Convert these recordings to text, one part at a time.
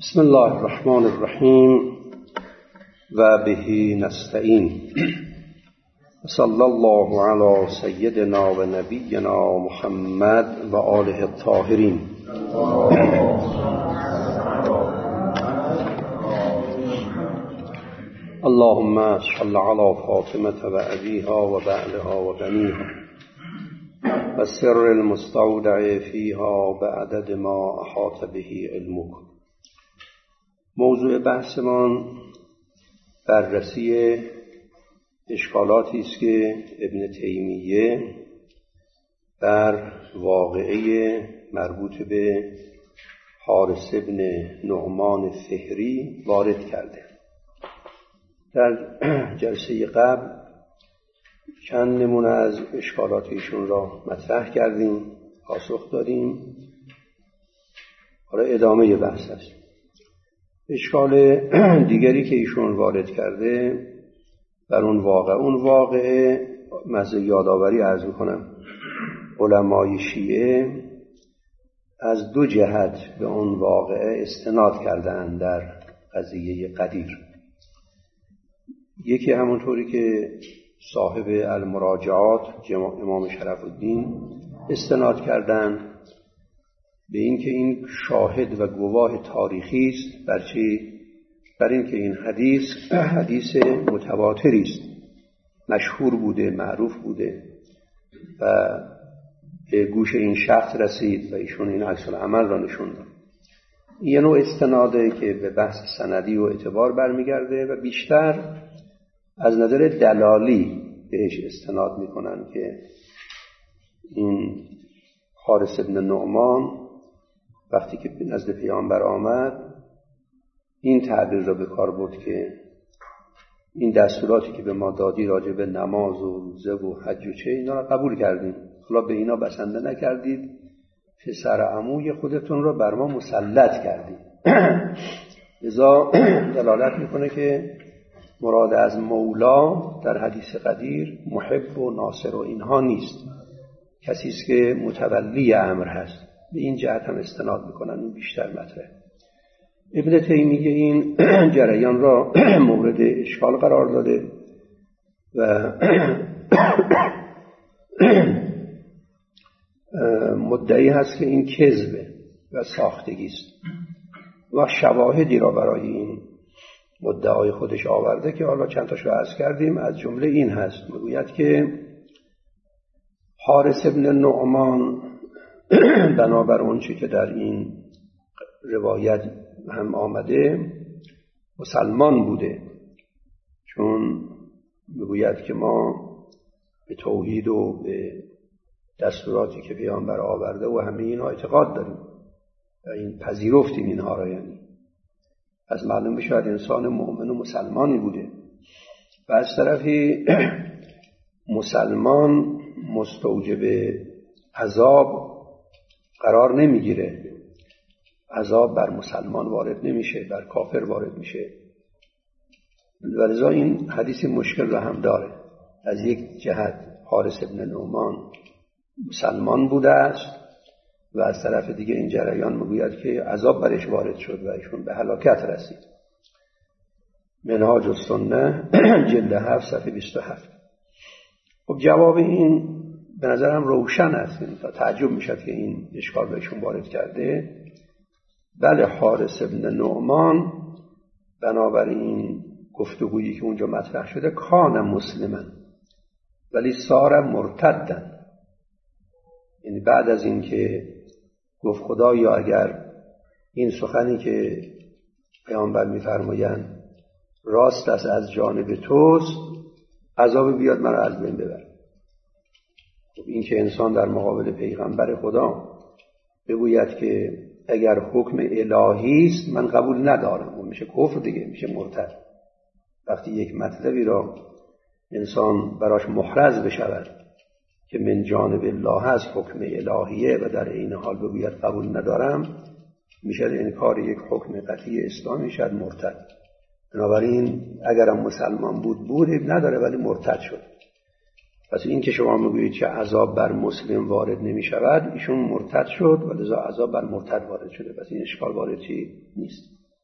بسم الله الرحمن الرحیم و به نستعین. صلی الله علی سیدنا و نبینا محمد و آله الطاهرین. اللهم صل علی فاطمة و ابیها و بعلها و بنیها و سر المستودع فیها بعدد ما احاط به علمک. موضوع بحثمان بررسی اشکالاتی است که ابن تیمیه بر واقعه مربوط به حارث بن نعمان فهری وارد کرده. در جلسه قبل چند نمونه از اشکالات ایشون را مطرح کردیم، پاسخ دادیم. حالا ادامه بحث است. اشکال دیگری که ایشون وارد کرده بر اون واقعه مزه یادآوری عرض میکنم. علمای شیعه از دو جهت به اون واقعه استناد کردند در قضیه قدیر. یکی همونطوری که صاحب المراجعات امام شرف الدین استناد کردند به این که این شاهد و گواه تاریخی است بر این که این حدیث متواتری است، مشهور بوده، معروف بوده و به گوش این شخص رسید و ایشون این عکس العمل را نشون داد. یه نوع استناده که به بحث سندی و اعتبار برمیگرده و بیشتر از نظر دلالی بهش استناد میکنن که این حارث بن نعمان وقتی که نزد پیامبر آمد این تعبیر را به کار برد که این دستوراتی که به ما دادی راجع به نماز و روزه و حج و چه اینا را قبول کردیم، حالا به اینا بسنده نکردید، پسر عموی خودتون را بر ما مسلط کردید. لذا دلالت میکنه که مراد از مولا در حدیث قدیر محب و ناصر و اینها نیست، کسی است که متولی امر هست. به این جهت هم استناد میکنن، این بیشتر مطرح. ابن تیمیه این جریان را مورد اشکال قرار داده و مدعی هست که این کذبه و ساختگی است و شواهدی را برای این مدعای خودش آورده که حالا چند تاشو عرض کردیم. از جمله این هست، میگوید که حارث بن نعمان بنابر اون چی که در این روایت هم آمده مسلمان بوده، چون میگوید که ما به توحید و به دستوراتی که پیامبر آورده و همه اینها اعتقاد داریم و این پذیرفتیم اینها را. یعنی از معلوم بشود انسان مؤمن و مسلمانی بوده و از طرفی مسلمان مستوجب عذاب قرار نمیگیره، عذاب بر مسلمان وارد نمیشه، بر کافر وارد میشه. ولذا این حدیث مشکل را هم داره. از یک جهت حارث بن نعمان مسلمان بوده است و از طرف دیگه این جریان میگوید که عذاب برش وارد شد و ایشون به هلاکت رسید. منهاج السنه جلد 7 صفحه 27. خب جواب این به نظرم روشن است. تا تعجب میشد که این اشکال بهشون وارد کرده. بله، حارث بن نعمان بنابراین گفتگویی که اونجا مطرح شده کان مسلمن ولی صار مرتدن، یعنی بعد از این که گفت خدایا اگر این سخنی که پیامبر میفرمایند راست است از جانب توست، عذاب بیاد مرا از بین ببر. خب این که انسان در مقابل پیغمبر خدا بگوید که اگر حکم الهی است من قبول ندارم، اون میشه کفر دیگه، میشه مرتد. وقتی یک مطلبی را انسان براش محرز بشود که من جانب الله هست، حکم الهیه، و در این حال بگوید قبول ندارم، میشه انکار یک حکم قطعی اسلامی، شد مرتد. بنابراین اگرم مسلمان بود نداره ولی مرتد شد. پس این که شما میگویید که عذاب بر مسلم وارد نمی شود، ایشون مرتد شد و لذا عذاب بر مرتد وارد شده. پس این اشکال وارد چی نیست.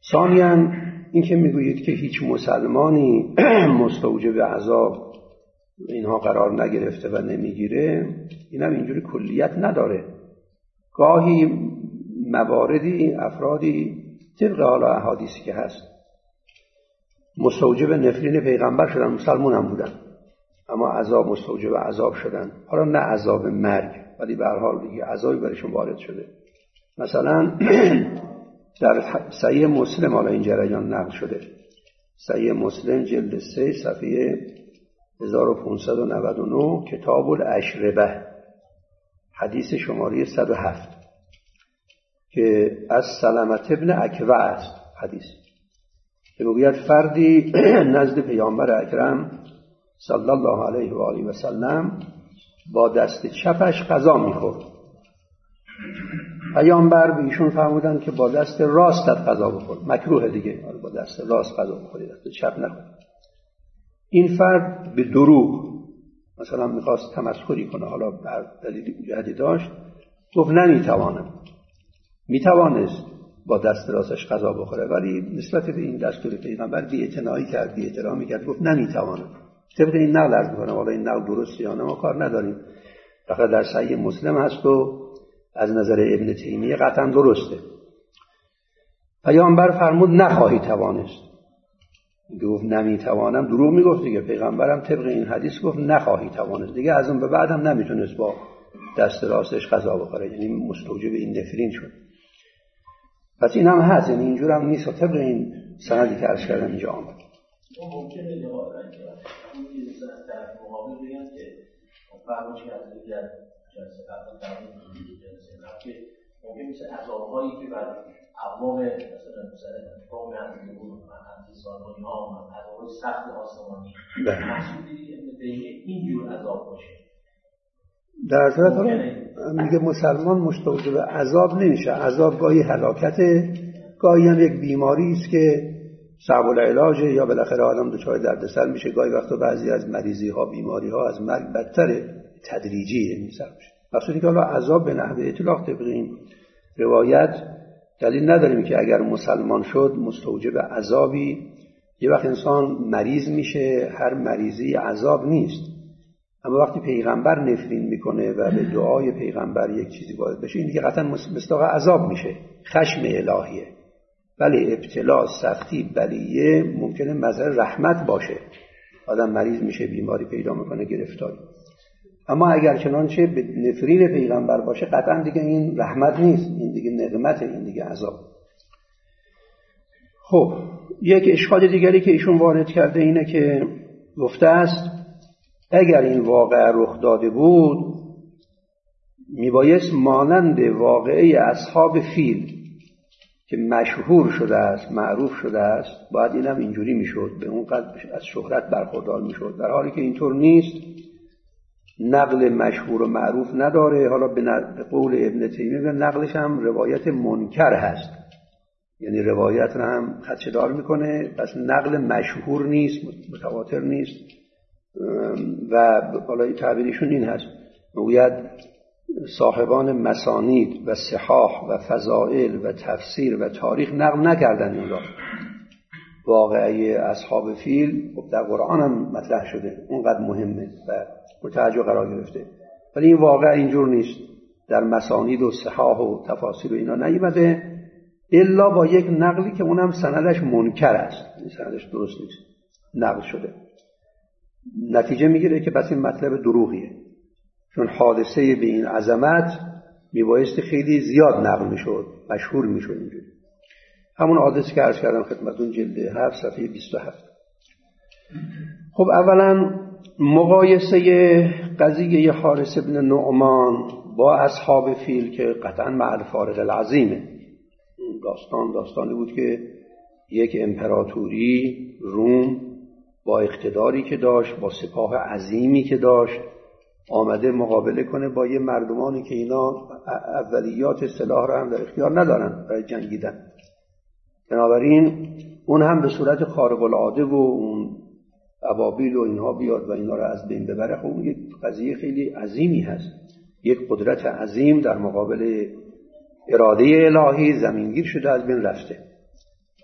ثانیاً این که میگویید که هیچ مسلمانی مستوجب عذاب اینها قرار نگرفته و نمیگیره، اینم اینجوری کلیت نداره. گاهی مواردی افرادی طبق حالا احادیثی که هست مستوجب نفرین پیغمبر شدن، مسلمان هم بودن اما عذاب مستوجب عذاب شدن، حالا نه عذاب مرگ ولی به هر حال دیگه عذابی برشون وارد شده. مثلا در صحیح مسلم حالا این جریان نقل شده، صحیح مسلم جلد 3 صفحه 1599 کتاب الاشربه حدیث شماره 107 که از سلمة ابن اکوع است. حدیث که میگوید فردی نزد پیامبر اکرم صلی الله علیه و آله و سلم با دست چپش غذا میخورد. پیامبر به ایشون فرمودند که با دست راستت غذا بخور، مکروه دیگه، با دست راست غذا بخوری، دست چپ نخور. این فرد به دروغ مثلا میخواست تمسخری کنه، حالا بر دلیل جهتی داشت، گفت نمیتوانم. میتوانست با دست راستش غذا بخوره ولی نسبت به این دستور پیغمبر بی‌اعتنایی کرد، بی‌احترامی کرد، گفت نمیتوانم. طبق این نقل عرض میکنم، حالا این نقل درست یا نه ما کار نداریم، فقط در صحیح مسلم هست و از نظر ابن تیمیه قطعا درسته. پیامبر فرمود نخواهی توانست. گفت نمیتوانم، دروغ میگفت دیگه. پیغمبرم طبق این حدیث گفت نخواهی توانست، دیگه از اون به بعد هم نمیتونست با دست راستش غذا بخوره، یعنی مستوجب این نفرین شد. پس این هم هست، یعنی اینجور هم نیست. طبق این سندی که عرض کردم اینجا آمد. ممکنه جوابن که اون چیزی از طرف مقابل بگن که فرموش کرده دیگر جلسه قبل تمام جلسه قبل که ممکن میشه عذاب‌هایی که بر اقوام مثلا قوم اندون منطقه سالمانی ها عذاب‌های سخت آسمانی محسوب اینجور عذاب باشه. در صورت میگه مسلمان مستوجب عذاب نمیشه. عذاب گاهی هلاکته، گاهی هم یک بیماری است که صعب العلاج یا بالاخره آدم دچار دردسر میشه. گاهی وقتا بعضی از مریضی ها، بیماری ها از مرگ بدتره، تدریجی میشه. وقتی که حالا عذاب به نحوه اطلاق طبق این روایت دلیل نداریم که اگر مسلمان شد مستوجب عذابی. یه وقت انسان مریض میشه، هر مریضی عذاب نیست، اما وقتی پیغمبر نفرین میکنه و به دعای پیغمبر یک چیزی وارد بشه، این دیگه قطعا مستاق عذاب میشه، خشم الهیه. ولی ابتلا، سختی، بلیه ممکنه مظهر رحمت باشه، آدم مریض میشه، بیماری پیدا میکنه، گرفتاری. اما اگر چنانچه به نفرین پیغمبر باشه قطعا دیگه این رحمت نیست، این دیگه نقمت، این دیگه عذاب. خب یک اشکال دیگری که ایشون وارد کرده اینه که گفته است اگر این واقعه رخ داده بود میبایست مانند واقعه اصحاب فیل که مشهور شده است، معروف شده است، باید اینم اینجوری میشد، به اون قدر از شهرت برخوردار میشد، در حالی که اینطور نیست. نقل مشهور و معروف نداره. حالا به قول ابن تیمیه نقلش هم روایت منکر هست، یعنی روایت رو هم خدشه‌دار میکنه، پس نقل مشهور نیست، متواتر نیست. و حالا تعبیرشون این هست، میگوید صاحبان مسانید و صحاح و فضائل و تفسیر و تاریخ نقل نکردن این را. واقعه اصحاب فیل در قرآن هم مطرح شده، اونقدر مهمه و متوجه قرار گرفته، ولی این واقعه اینجور نیست، در مسانید و صحاح و تفاسیر و اینا نیامده الا با یک نقلی که اونم سندش منکر است، سندش درست نیست، نقل شده. نتیجه میگیره که پس این مطلب دروغیه، چون حادثه به این عظمت میبایستی خیلی زیاد نقل میشد، مشهور میشد. اینجوری همون حادثه که عرض کردم خدمتون جلد 7 صفحه 27. خب اولا مقایسه قضیه حارث بن نعمان با اصحاب فیل که قطعا مع الفارق العظیمه. داستانی بود که یک امپراتوری روم با اقتداری که داشت، با سپاه عظیمی که داشت، آمده مقابله کنه با یه مردمانی که اینا اولیات سلاح رو هم در اختیار ندارن برای جنگیدن. بنابراین اون هم به صورت خارق العاده و اون ابابیل و اینها بیاد و اینا رو از بین ببره. خب اون یک قضیه خیلی عظیمی هست، یک قدرت عظیم در مقابل اراده الهی زمینگیر شده، از بین رفته.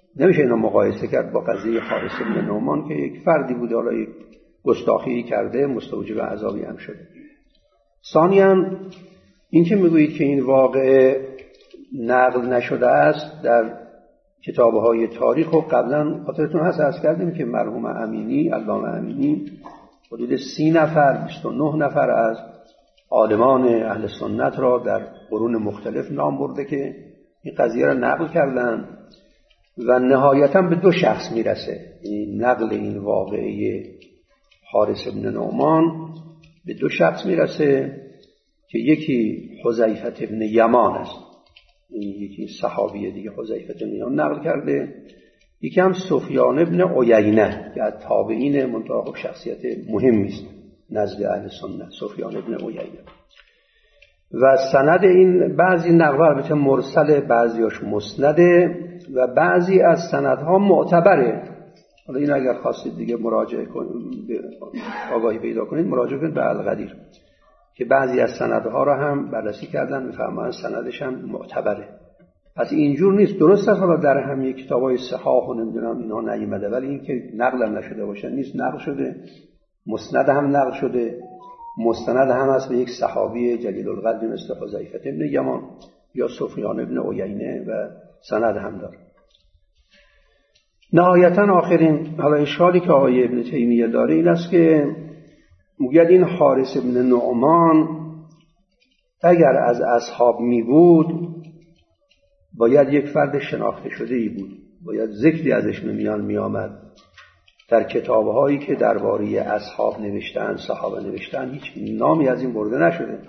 نمیشه اینا مقایسه کرد با قضیه حارث بن نعمان که یک فردی بود حالا یک گستاخی کرده مستوجب عذابی هم شده. ثانیاً این که میگویید که این واقعه نقل نشده است در کتاب‌های تاریخ و قبلا خاطرتون هست عرض کردیم که مرحوم امینی، علامه امینی حدود 30 نفر 29 نفر از عالمان اهل سنت را در قرون مختلف نام برده که این قضیه را نقل کردن و نهایتاً به 2 شخص میرسه. این نقل این واقعه حارث بن نعمان به 2 شخص میرسه که یکی حذیفه بن یمان است، این یکی صحابی دیگه حذیفه بن یمان نقل کرده، یکی هم سفیان بن عیینه که از تابعین منتها شخصیت مهمی است نزد اهل سنت، سفیان بن عیینه. و سند این بعضی نقل البته مرسل، بعضیاش مسنده و بعضی از سندها معتبره. حالا این اگر خواستید دیگه مراجعه کنید، آگاهی پیدا کنید، مراجعه کنید به القدیر که بعضی از سندها را هم بررسی کردن، میفهمن سندش هم معتبره. پس اینجور نیست. درست است حالا در همه کتابای صحاح و نمیدونم اینا نیامده، ولی این که نقل نشده باشه نیست، نقل شده، مسند هم نقل شده، مستند هم هست به یک صحابی جلیل القدر مثل حذیفه بن یمان یا سفیان بن عیینه و سند هم داره. نهایتاً آخرین حالا اشکالی که آقای ابن تیمیه داره این است که میگه این حارث بن نعمان اگر از اصحاب می بود باید یک فرد شناخته شده ای بود، باید ذکری ازش می آمد. در کتابهایی که درباره اصحاب نوشتن، صحابه نوشتن، هیچ نامی از این برده نشده.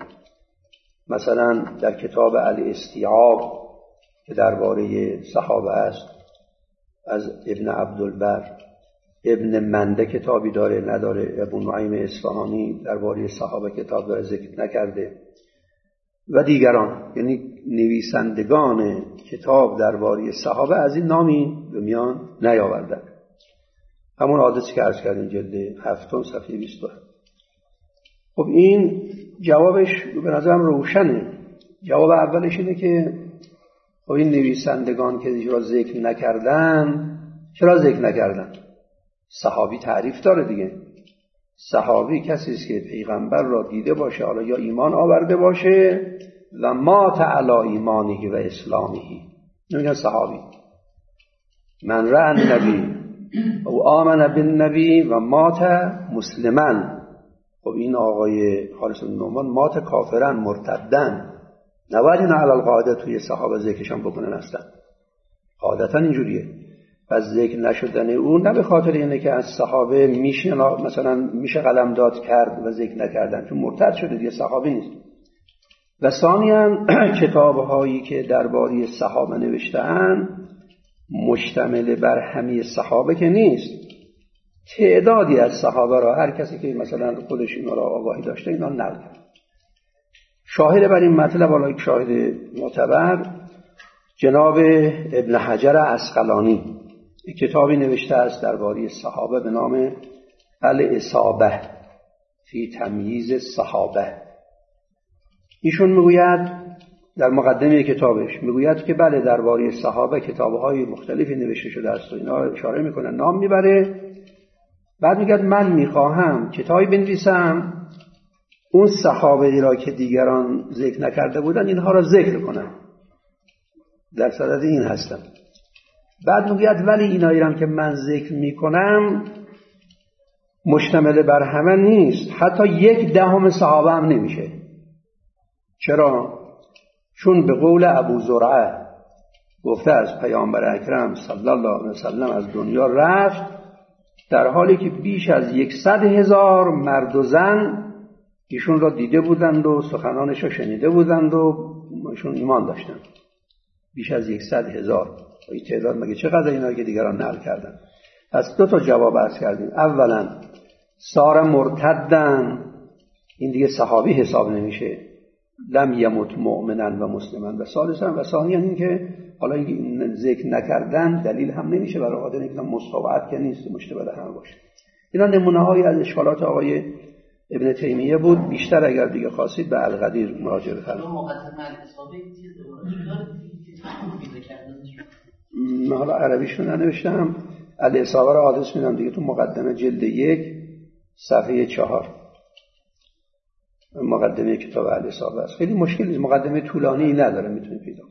مثلا در کتاب الاستیعاب که درباره صحابه است از ابن عبدالبر، ابن منده کتابی داره نداره، ابن نعیم اصفهانی درباره صحابه کتاب داره ذکر نکرده و دیگران، یعنی نویسندگان کتاب درباره صحابه از این نامی به میان نیاوردن. همون حادثی که عرض کردیم جلد 7 صفحه 22. خب این جوابش به نظرم روشنه. جواب اولش اینه که خب این نویسندگان که را ذکر نکردن، چرا ذکر نکردن؟ صحابی تعریف داره دیگه. صحابی کسی است که پیغمبر را دیده باشه، حالا یا ایمان آورده باشه و مات علی ایمانه و اسلامه، نمیگن صحابی. من رأى النبی او آمن بالنبی و مات مسلمن. خب این آقای حارث بن نعمان مات کافرن، مرتدن، نباید این علی القاعده توی صحابه ذکرشان بکنن اصلا. قاعدتا اینجوریه. پس ذکر نشدن اون نه به خاطر اینه که از صحابه میشه مثلا میشه قلمداد کرد و ذکر نکردن، چون مرتد شده دیگه صحابه نیست. و ثانیاً کتاب‌هایی که درباره صحابه نوشته‌اند مشتمل بر همه صحابه که نیست، تعدادی از صحابه را هر کسی که مثلا خودش اینا را آگاهی داشته اینا نقل کرد. شاهد بر این مطلب، حالا یک شاهد معتبر، جناب ابن حجر عسقلانی یک کتابی نوشته است درباره صحابه به نام الاصابه فی تمییز الصحابه. ایشون میگوید در مقدمه کتابش میگوید که بله درباره صحابه کتاب‌های مختلفی نوشته شده است و اینا اشاره میکنه، نام میبره. بعد میگه من میخواهم کتابی بنویسم اون صحابه را که دیگران ذکر نکرده بودن اینها را ذکر کنم، در صدد این هستم. بعد میگه ولی اینایی هم که من ذکر میکنم مشتمل بر همه نیست، حتی 1/10 صحابه هم نمیشه. چرا؟ چون به قول ابو زرعه گفته از پیامبر اکرم صلی الله علیه وسلم از دنیا رفت در حالی که بیش از 100,000 مرد و زن ایشون را دیده بودند و سخنانش را شنیده بودند و ایشون ایمان داشتند. بیش از 100,000. این تعداد مگه چقدر اینا که دیگران نقل کردن؟ پس 2 تا جواب عرض کردیم. اولا صار مرتدن، این دیگه صحابی حساب نمیشه، لم یمت مؤمنا و مسلما. و ثالثا و ثانیا این که حالا این ذکر نکردن دلیل هم نمیشه برای آدمی که مستوعب که نیست مشتبه هم باشه. اینا نمونه‌هایی از اشکالات آقای ابن تیمیه بود. بیشتر اگر دیگه خواستید به القدیر مراجعه بفرمایید. اسم حالا عربیشون ننوشتم، الاصابه رو آدرس میدم دیگه، تو مقدمه جلد 1 صفحه 4 مقدمه کتاب الاصابه است. خیلی مشکل نیست، مقدمه طولانی نداره، میتونید پیدا.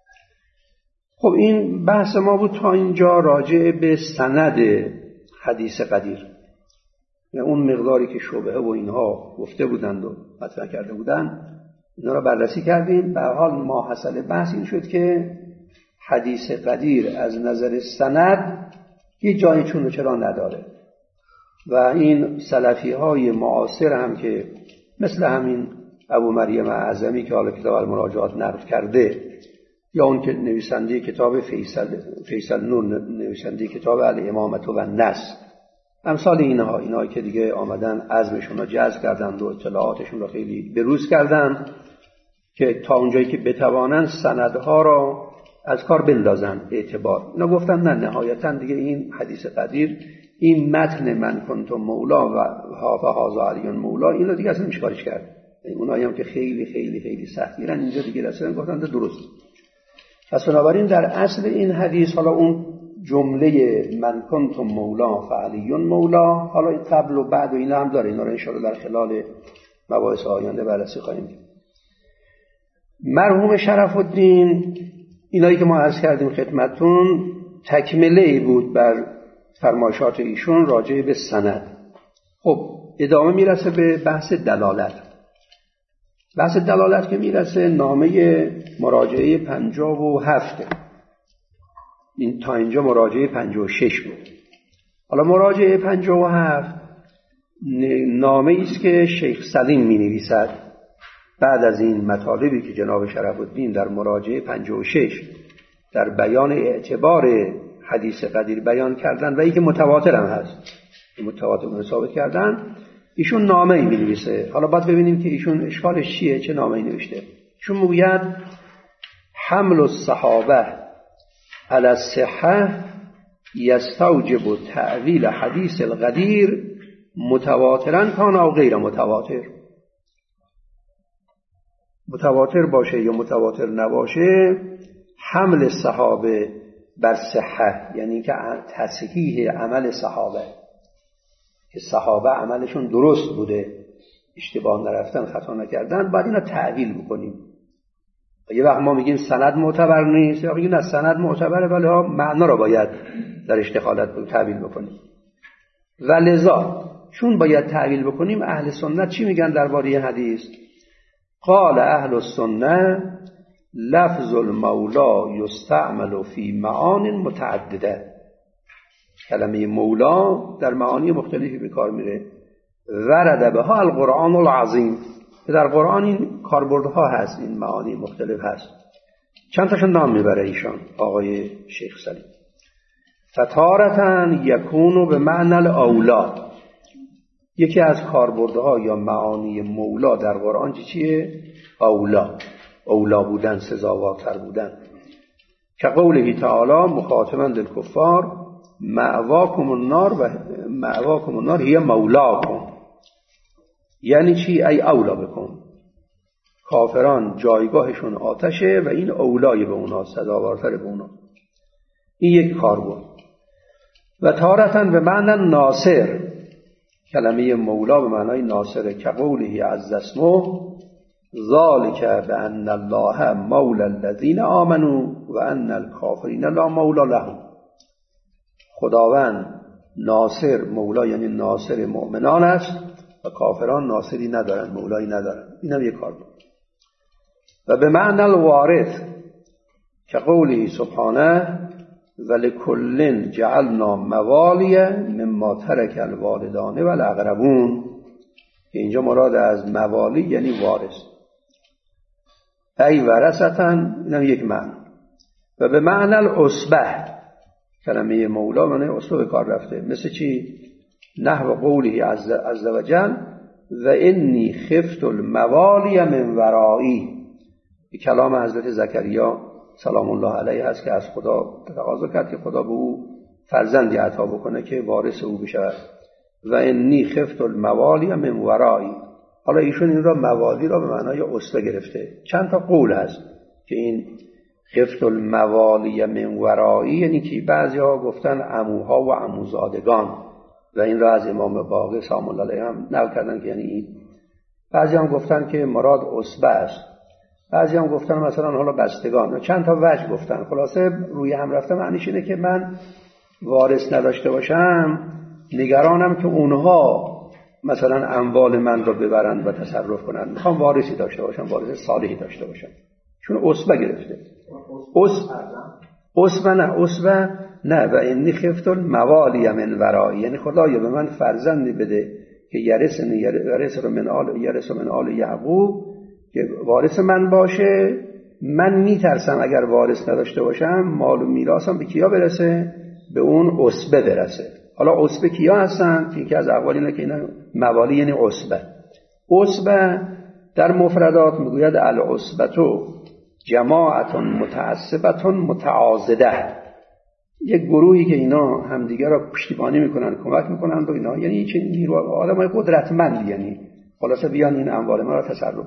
خب این بحث ما بود تا اینجا راجع به سند حدیث قدیر، یعنی اون مقداری که شبهه و اینها گفته بودند و مطرح کرده بودند اینا را بررسی کردیم. به هر حال ماحصل بحث این شد که حدیث قدیر از نظر سند یه جای چون و چرا نداره و این سلفی های معاصر هم که مثل همین ابو مریم اعظمی که حالا کتاب المراجعات نقل کرده، یا اون که نویسنده کتاب فیصل نور نویسنده کتاب الامامة و النص، امثال اینها که دیگه آمدن عزمشون رو جذب کردن و اطلاعاتشون رو خیلی بروز کردن که تا اونجایی که بتوانن سندها را از کار بندازن اعتبار. اینا گفتن نه، نهایتا دیگه این حدیث قدیر، این متن من کنتم مولا و هذا علی مولا، اینا دیگه اصلا میشه کارش کرد. اونایی هم که خیلی خیلی خیلی سختگیرن اینجا دیگه رسیدن گفتن درست. پس بنابراین در اصل این حدیث حالا اون جمله من کنتم مولا فعلی مولا، حالا این قبل و بعد و اینا هم داره، اینا رو ان شاءالله در خلال مباحث آینده بررسی خواهیم کرد. مرحوم شرف الدین اینایی که ما عرض کردیم خدمتتون تکمله بود بر فرمایشات ایشون راجع به سند. خب ادامه میرسه به بحث دلالت. بحث دلالت که میرسه نامه مراجعه 57، این تا اینجا مراجعه 56 بود. حالا مراجعه 57 نامه ایست که شیخ سلیم می نویسد بعد از این مطالبی که جناب شرف الدین در مراجعه 56 در بیان اعتبار حدیث قدیر بیان کردن و این که متواتر هم هست، متواتر رو ثابت کردن، ایشون نامه ای می نویسه. حالا باید ببینیم که ایشون اشکالش چیه، چه نامه ای نوشته. ایشون میگوید حمل الصحابه علی الصحه یستوجب تأویل حدیث القدیر متواترا کان او غیر متواتر. متواتر باشه یا متواتر نباشه، حمل صحابه بر صحه یعنی که تصحیح عمل صحابه، که صحابه عملشون درست بوده، اشتباه نرفتن، خطا نکردن، باید اینا تعویل بکنیم. یه وقت ما میگیم سند معتبر نیست، یا میگیم نه سند معتبره ولی معنا رو باید در دخالت تعویل بکنیم. و لذا چون باید تعویل بکنیم، اهل سنت چی میگن درباره حدیث؟ قال اهل السنه لفظ المولا یستعمل فی معان متعدده. کلمه مولا در معانی مختلفی به کار میره. ورد بها القرآن العظیم، در قرآن این کاربردها هست، این معانی مختلف هست. چند تاشون نام میبره ایشان آقای شیخ سلیم. فتارتن یکونو به معنی الاولا، یکی از کاربردها یا معانی مولا در قرآن چیه؟ اولا بودن، سزاوارتر بودن. که قوله تعالی مخاطبا للکفار مأواکم النار و مأواکم النار هی مولاکم، یعنی چی؟ ای اولا بکن، کافران جایگاهشون آتشه و این اولای به اونا، سزاوارتر به اونا. این یک کاربرد. و تارتن به معنی ناصر، کلمه مولا به معنای ناصره. که قوله عز اسمه ذالک بان الله مولا الذین آمنوا و ان الکافرین لا مولا لهم. خداوند ناصر، مولا یعنی ناصر مؤمنان است و کافران ناصری ندارن، مولایی ندارن. این هم یک کار بود. و به معنی الوارث که قوله سبحانه ولکل جعلنا موالی مما ترک الوالدان و الاقربون، که اینجا مراد از موالی یعنی وارث. ای ورثتن، اینم یک معنی. و به معنی العصبه، کلمه مولا معنی عصبه به کار رفته. مثل چی؟ نحو قوله عز وجل و انی خفت الموالی من ورایی، کلام حضرت زکریا سلام الله علیه هست که از خدا تقاضا کرد که خدا به او فرزندی عطا بکنه که وارث او بشود. و انی خفت الموالی من ورایی. حالا ایشون این را موالی را به معنای عصبه گرفته. چند تا قول هست که این خفت الموالی من ورایی، یعنی که بعضی ها گفتن عموها و عموزادگان و این را از امام باقر سلام الله علیه هم نقل کردن که یعنی این. بعضی هم گفتن که مراد عصبه است، بعضی هم گفتن مثلا حالا بستگان، چند تا وجه گفتن. خلاصه روی هم رفته معنیش اینه که من وارث نداشته باشم، نگرانم که اونها مثلا اموال من رو ببرند و تصرف کنند، میخوام وارثی داشته باشم، وارث صالحی داشته باشم، چون عصبه گرفته. عصبه نه. و انی خفت الموالی من ورایی، یعنی خدایا به من فرزندی بده که یرث من آل یعقوب، که وارث من باشه. من میترسم اگر وارث نداشته باشم مال و میراثم به کیا برسه؟ به اون عصبه برسه. حالا عصبه کیا هستن؟ که از اقوال اینه که اینا موالی یعنی عصبه. عصبه در مفردات میگوید العصبتو جماعت متعصبت متعاضده، یک گروهی که اینا همدیگه را پشتیبانی میکنن، کمک میکنن و اینا، یعنی چه نیرو آدمای قدرتمند، یعنی خلاصه بیان این اموال ما را تصرف.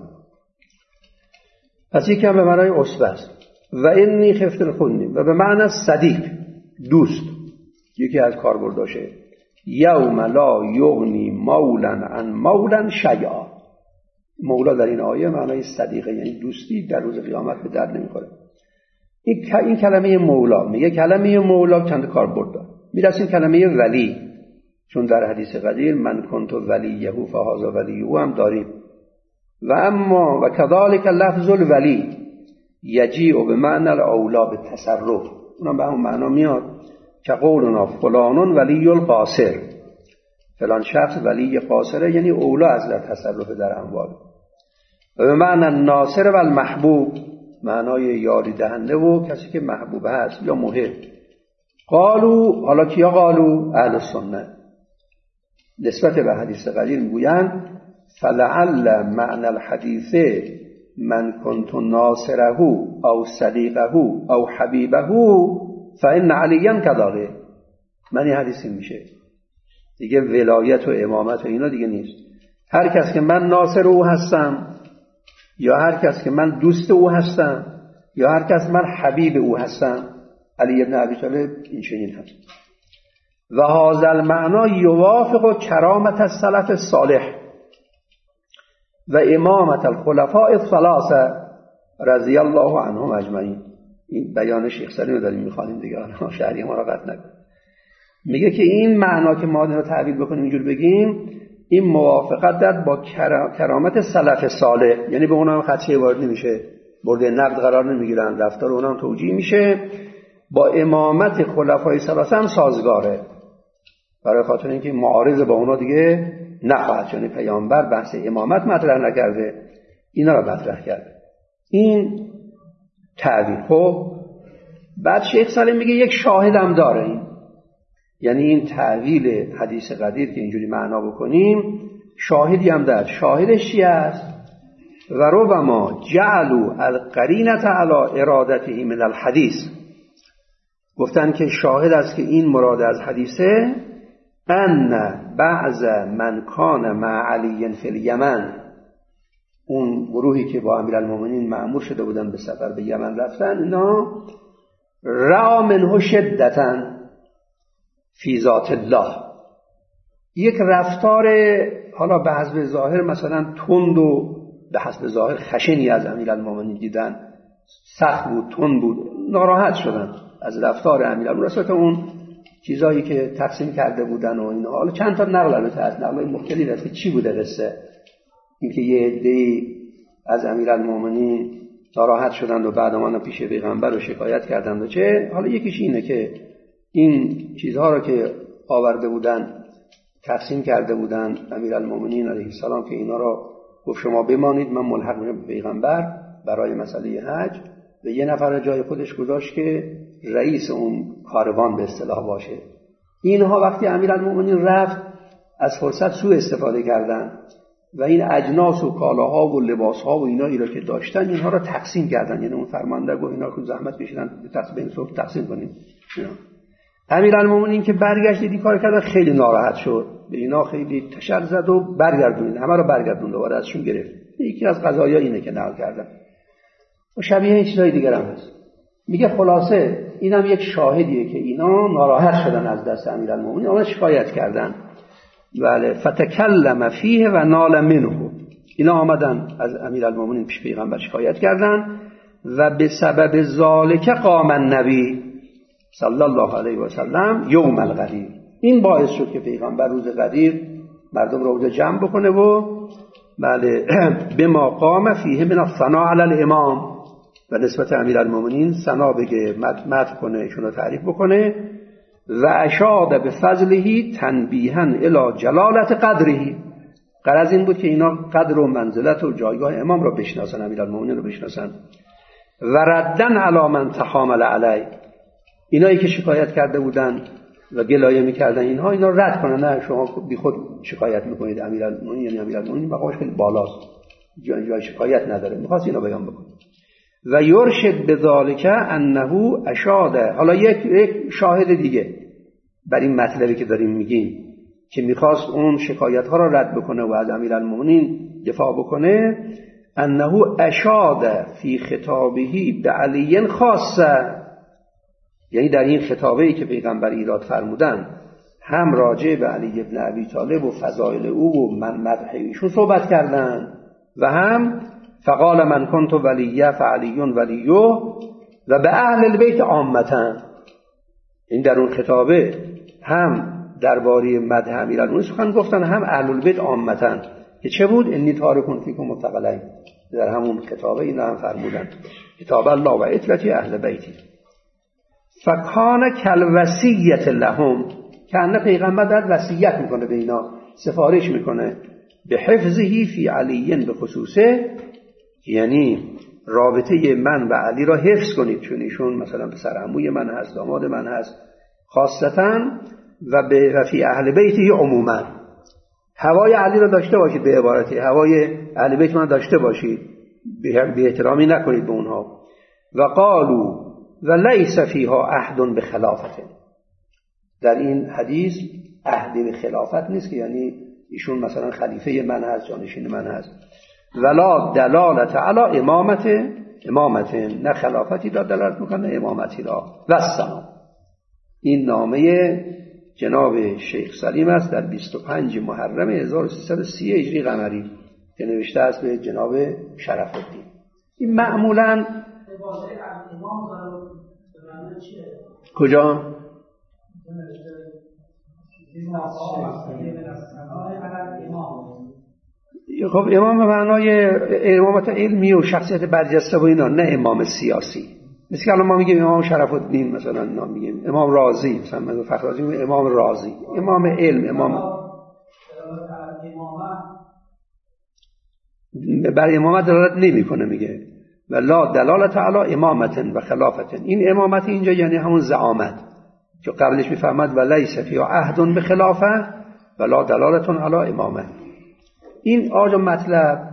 پس یکی هم به معنای عصبه است. و انی خفت الخنی و به معنی صدیق، دوست، یکی از کاربرداشه. یوم لا یغنی مولا عن مولا شیئا، مولا در این آیه معنای صدیقه، یعنی دوستی در روز قیامت به درد نمیخوره. این کلمه مولا، میگه کلمه مولا چند کاربرد داره. میرسیم کلمه ولی، چون در حدیث قدیر من کنت ولیه فهذا ولیه هم داریم. و اما و کذالک لفظ الولی یجیء به معنی الاولا به تصرف، اونم به همون معنا میاد که قولنا فلانون ولی القاصر، فلان شخص ولی قاصره، یعنی اولا از تصرف در اموال. و به معنی ناصر و المحبوب، معنای یاری دهنده و کسی که محبوب هست یا محب. قالو، حالا کیا قالو؟ اهل سنت نسبت به حدیث قدیر میگویند فلعل معنی الحدیث من کنت ناصره او صدیقه او حبیبه فإن علیا کذالک. من این حدیثی میشه دیگه ولایت و امامت و اینا دیگه نیست. هر کس که من ناصر او هستم، یا هر کس که من دوست او هستم، یا هر کس من حبیب او هستم، علی ابن ابی طالب این چنین هست. و هذا المعنی یوافق کرامت السلف الصالح و امامت الخلفاء الثلاثه رضی الله عنهم اجمعین. این بیان شیخ سلیم رو داریم میخوانیم دیگه، شهری ما را قطع نکن. میگه که این معنا که ما رو تعبیر بکنیم اینجور بگیم، این موافقت داد با کرامت سلف صالح، یعنی به اونها خدشه وارد نمیشه، مورد نقد قرار نمیگیرن، رفتار اونها توجیه میشه، با امامت خلفای ثلاثه هم سازگاره، برای خاطر اینکه معارض با اونا دیگه نخواهد، چون پیامبر بحث امامت مطرح نکرده، اینا رو مطرح کرده. این تعبیر. خب بعد شیخ سلیم میگه یک شاهد هم داره این، یعنی این تعویل حدیث قدیر که اینجوری معنا بکنیم شاهدی هم داره. شاهدش چی است؟ و ربما جعلوا القرینة علی ارادته من الحدیث، گفتن که شاهد است که این مراد از حدیثه ان بعض من کان مع علی فی الیمن، اون گروهی که با امیرالمومنین مأمور شده بودن به سفر به یمن رفتن، اینا را منه شدتا فی ذات الله، یک رفتار حالا به حسب ظاهر مثلا تند و به حسب ظاهر خشنی از امیرالمومنین دیدن، سخت بود، تند بود، ناراحت شدن از رفتار امیرالمومنین، رسالت اون چیزایی که تقسیم کرده بودن و این. حالا چند تا نقل البته از نقل‌های مختلفی هست که چی بوده قصه، اینکه یه عده‌ای از امیرالمومنین ناراحت شدند و بعد اومدن پیش پیغمبر و شکایت کردند و چه. حالا یکیش اینه که این چیزها رو که آورده بودن تقسیم کرده بودن امیرالمومنین علیه السلام که اینا رو گفت شما بمانید من ملحق میشم به پیغمبر برای مسئله حج، و یه نفر جای خودش گذاشت که رئیس اون کاروان به اصطلاح باشه. اینها وقتی امیرالمومنین رفت از فرصت سوء استفاده کردن و این اجناس و کالاها و لباسها و اینایی را که داشتن اینها را تقسیم کردن، یعنی اون فرمانده گفت اینا رو زحمت کشیدن بین صبح تقسیم کنیم. امیرالمومنین که برگشت دیدی کار کردن خیلی ناراحت شد، به اینا خیلی تشر زد و برگردوند، همه را برگردوند، دوباره ازشون گرفت. یکی از قضایا اینه که نقل کردن و شبیه این چیزای دیگر هم هست. میگه خلاصه اینم یک شاهدیه که اینا ناراحت شدن از دست امیرالمومنین، اونا شکایت کردن. بله، فتکلم فیه و نال منه، اینا آمدن از امیرالمومنین پیش پیغمبر شکایت کردن و به سبب ذالک قام النبی صلی الله علیه و سلم یوم الغدیر. این باعث شد که پیغمبر روز غدیر مردم رو اونجا جمع بکنه و بله به ما قام فیه من الثناء علی الامام، و نسبت امیرالمومنین ثنا بگه، مدح کنه، ایشون رو تعریف بکنه. و اشاد به فضله تنبیها الی جلالت قدره، غرض این بود که اینا قدر و منزلت و جایگاه امام رو بشناسن، امیرالمومنین رو بشناسن. و ردن علی من تحامل علی، اینایی که شکایت کرده بودن و گلایه میکردن اینا رد کنن، نه شما بی خود شکایت میکنید، امیرالمومنین یعنی امیرالمومنین مقامش خیلی بالاست، جای شکایت نداره، میخواست اینا بیان بکنه. و یرشد بذالک انه اشاده. حالا یک شاهد دیگه بر این مطلبی که داریم میگیم که میخواست اون شکایت ها را رد بکنه و از امیرالمومنین دفاع بکنه، انه اشاده فی خطابه به علی خاصه، یعنی در این خطابه‌ای که پیغمبر ایراد فرمودن هم راجع به علی ابن ابی طالب و فضایل او و مدح ایشون صحبت کردن و هم فقال من کنت ولیه فعلی ولیه و به اهل البیت عامتا. این در اون خطابه هم درباره مدح امیرالمومنین سخن گفتن، هم اهل البیت عامتا که چه بود؟ انی تارکون فیکم الثقلین، در همون خطابه اینا هم فرمودن کتاب الله و عترتی اهل بیتی. فکان کالوصیة لهم، که انه پیغمبر در وصیت میکنه به اینا، سفارش میکنه به حفظه فی علی به خصوصه، یعنی رابطه من و علی را حفظ کنید، چون ایشون مثلا پسر عموی من هست، داماد من هست خاصتا، و به فی اهل بیتی عموما، هوای علی را داشته باشید، به عبارتی هوای اهل بیت من داشته باشید، به احترامی نکنید به اونها. و قالوا و لیس فیها عهد بخلافته، در این حدیث عهد به خلافت نیست که یعنی ایشون مثلا خلیفه من هست، جانشین من هست. ولا دلالت علی امامت، نه خلافتی را دلالت میکنه، امامتی را. و السلام، این نامه جناب شیخ سلیم است در 25 محرم 1330 هجری قمری که نوشته است به جناب شرف الدین. این معمولاً کجا؟ خب امام به معنای امامت علمی و شخصیت برجسته و اینا، نه امام سیاسی. مثل که الان ما میگیم امام شرف الدین، مثلا ما میگیم امام رازی، مثلا فخرآزی میگیم امام رازی، امام علم، امام بر امامت دلالت نمیکنه، میگه ولا دلالت علی امامت و خلافت. این امامت اینجا یعنی همون زعامت که قبلش میفهمد ولیس فی عهد بخلافه ولا دلالت علی امامه. این آجا مطلب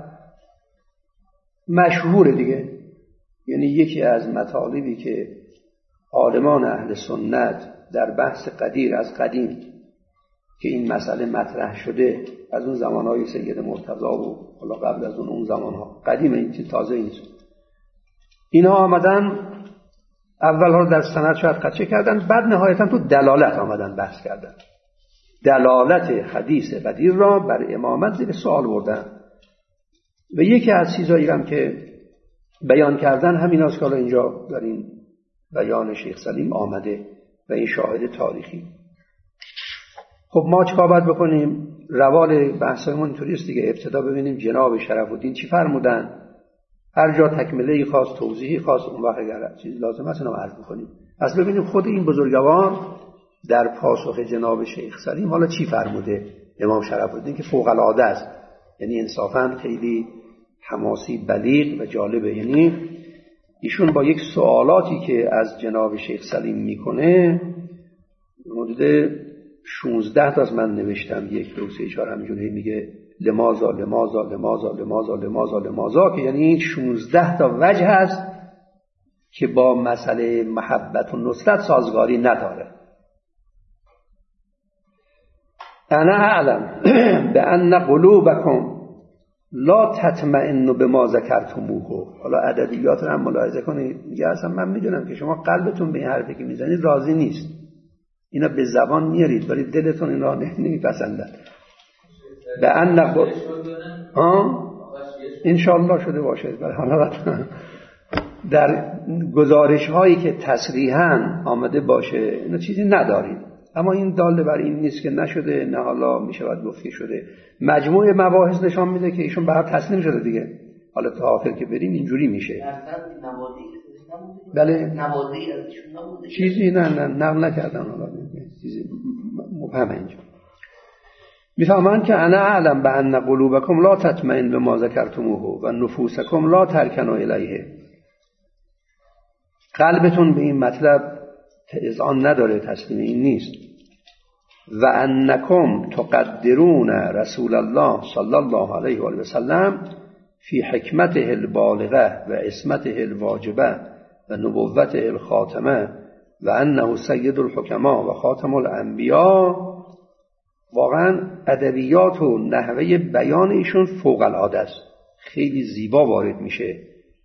مشهور دیگه، یعنی یکی از مطالبی که عالمان اهل سنت در بحث قدیر از قدیم که این مسئله مطرح شده از اون زمانهای سید مرتضی و حالا قبل از اون زمانها، قدیم، این تازه نیست. اینها آمدن اول ها رو در سند شاید خدشه کردن، بعد نهایتا تو دلالت آمدن بحث کردن، دلالت حدیث قدیر را بر امامت زیر سوال بردن. و یکی از چیزایی هم که بیان کردن همین است که حالا اینجا در این بیان شیخ سلیم آمده و این شاهد تاریخی. خب ما چیکار باید بکنیم؟ روال بحثمون اینطوری است دیگه، ابتدا ببینیم جناب شرف الدین چی فرمودن، هر جا تکمله‌ای خاص، توضیحی خاص، اون وقت اگر چیز لازم است اونم عرض بکنیم. پس ببینیم خود این بزرگوار در پاسخ جناب شیخ سلیم حالا چی فرموده امام شرف الدین که فوق العاده است، یعنی انصافاً خیلی حماسی بلیغ و جالبه. یعنی ایشون با یک سوالاتی که از جناب شیخ سلیم میکنه، حدود 16 تا از من نوشتم، 1 2 3 4 همینجوری میگه لمازا لمازا لمازا لمازا لمازا لمازا، که یعنی این 16 تا وجه هست که با مسئله محبت و نصرت سازگاری نداره. انا اعلم بان قلوبکم لا تطمئن بما ذکرتموه. حالا ادبیات رو هم ملاحظه کنید، میگه اصلا من میدونم که شما قلبتون به این حرفی که میزنید راضی نیست، اینا به زبان میارید ولی دلتون اینا نمیپسندن. به ان انشاءالله شده باشه. حالا در گزارش هایی که تصریحاً آمده باشه اینا چیزی نداریم، اما این دال بر این نیست که نشده، نه حالا میشود گفت که شده. مجموع مباحث نشان میده که ایشون به هم تسلیم شده دیگه. حالا تا آخر که بریم اینجوری میشه. بله چیزی نه نقل نکردم، حالا چیزی مبهمه اینجا. میفهمن که انا اعلم بان قلوبکم لا تطمئن بما ذکرتموه و نفوسکم لا ترکنوا الیه. قلبتون به این مطلب اذعان نداره، تسلیم این نیست. و انکم تقدرون رسول الله صلی الله علیه و آله و سلم فی حکمته البالغه و عصمته الواجبه و نبوته الخاتمه و انه سید الحکما و خاتم الانبیا. واقعا ادبیات و نحوه بیان ایشون فوق العاده است، خیلی زیبا وارد میشه.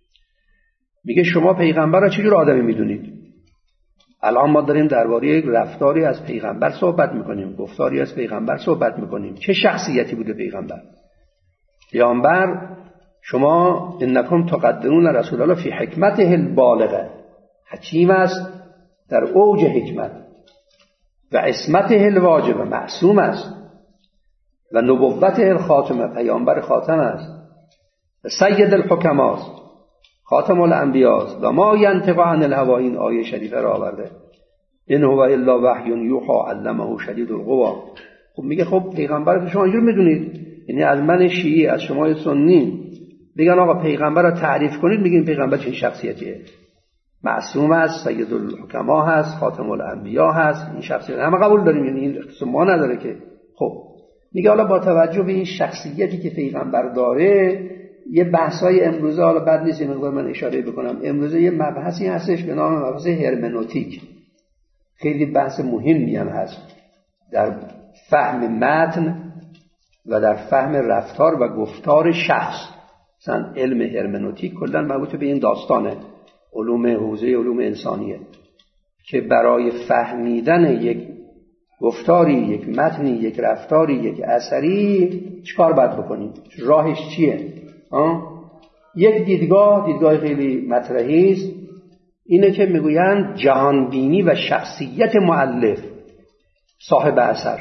میگه شما پیغمبر را چجور آدمی میدونید؟ الان ما داریم درباره رفتاری از پیغمبر صحبت میکنیم، گفتاری از پیغمبر صحبت میکنیم. چه شخصیتی بوده پیغمبر؟ پیغمبر شما انکم تقدرون رسول الله فی حکمته البالغه، حکیم است در اوج حکمت، و عصمته الواجبه، معصوم است، و نبوته الخاتمه، پیامبر خاتم است، و سید الحکماست، خاتم الانبیاست، و ما ینطق عن الهوا. این آیه شریفه را آورده ان هو الا وحی یوحی علمه شدید القوا. خب میگه خب پیغمبر که شما اینجور میدونید، یعنی از من شیعی، از شما سنی بگن آقا پیغمبر را تعریف کنید، میگین پیغمبر چه شخصیتیه؟ معصوم است، سید الحکما هست، خاتم الانبیا هست. این شخصیت همه قبول داریم، یعنی این اختصاص ما نداره که. خب میگه حالا با توجه به این شخصیتی که پیغمبر داره، یه بحثای امروزه، حالا بد نیست این مقدار من اشاره بکنم، امروزه یه مبحثی هستش به نام مبحث هرمنوتیک، خیلی بحث مهمی هم هست در فهم متن و در فهم رفتار و گفتار شخص. مثلا علم هرمنوتیک کلا مربوط به این داستانه، علوم حوزه علوم انسانیه که برای فهمیدن یک گفتاری، یک متنی، یک رفتاری، یک اثری چیکار باید بکنیم؟ راهش چیه؟ یک دیدگاه خیلی مطرحی است، اینه که میگویند جهانبینی و شخصیت مؤلف صاحب اثر.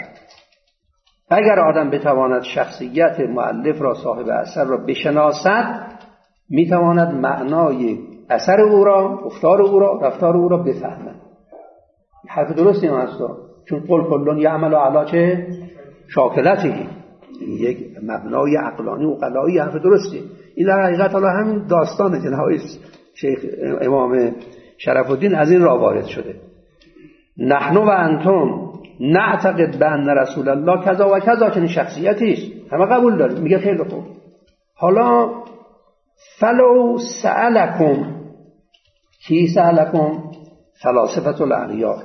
اگر آدم بتواند شخصیت مؤلف را، صاحب اثر را بشناسد، میتواند معنای اثر او را، گفتار او را، رفتار او را بفهمد. حرف درستی هم هست، چون قل کلون یعمل علی چه شاکلته، یک مبنای عقلانی و عقلایی حرف درستی. این در حقیقت حالا همین داستان جناب شیخ امام شرف الدین از این را وارد شده. نحن و انتم نعتقد بان رسول الله کذا و کذا، چنین شخصیتی است، همه قبول داریم. میگه خیلی خوب، حالا فلو سألکم، کی سألکم؟ فلاسفه الاغیار،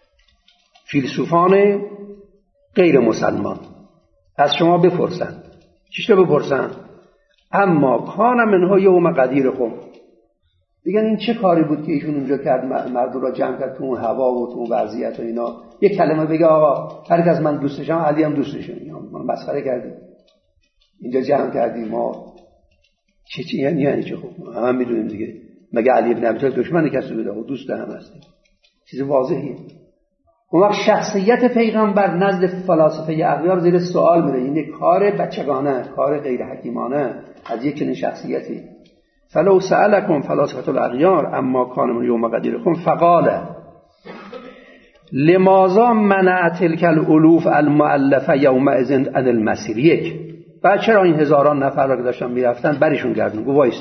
فیلسوفان غیر مسلمان از شما بپرسن. چیش رو بپرسن؟ اما کان منها یوم قدیرکم، دیگه این چه کاری بود که ایشون اونجا کرد، مردم را جمع کرد تو اون هوا و تو اون وضعیت و اینا، یک کلمه بگه آقا هر کس من دوستشم، علی هم دوستشم، ما مسخره کردیم اینجا جمع کردیم ما چی یعنی چه؟ خوب همه میدونیم دیگه، مگه علی ابن ابی طالب دشمن کسی بوده؟ و دوست هم هستیم، چیز واضحیه. اون وقت شخصیت پیغمبر نزد فلاسفه اغیار زیر سوال میره. این یک کار بچگانه، کار غیر حکیمانه از یک چنین شخصیتی. فلو سألکم فلاسفه الاغیار اما کان من یوم قدیرکم فقال لماذا منع تلک الالوف المؤلفه یومئذ عن المسیر. یک، بعد چرا این هزاران نفر را که داشتن میرفتن برشون گردون گو وایس.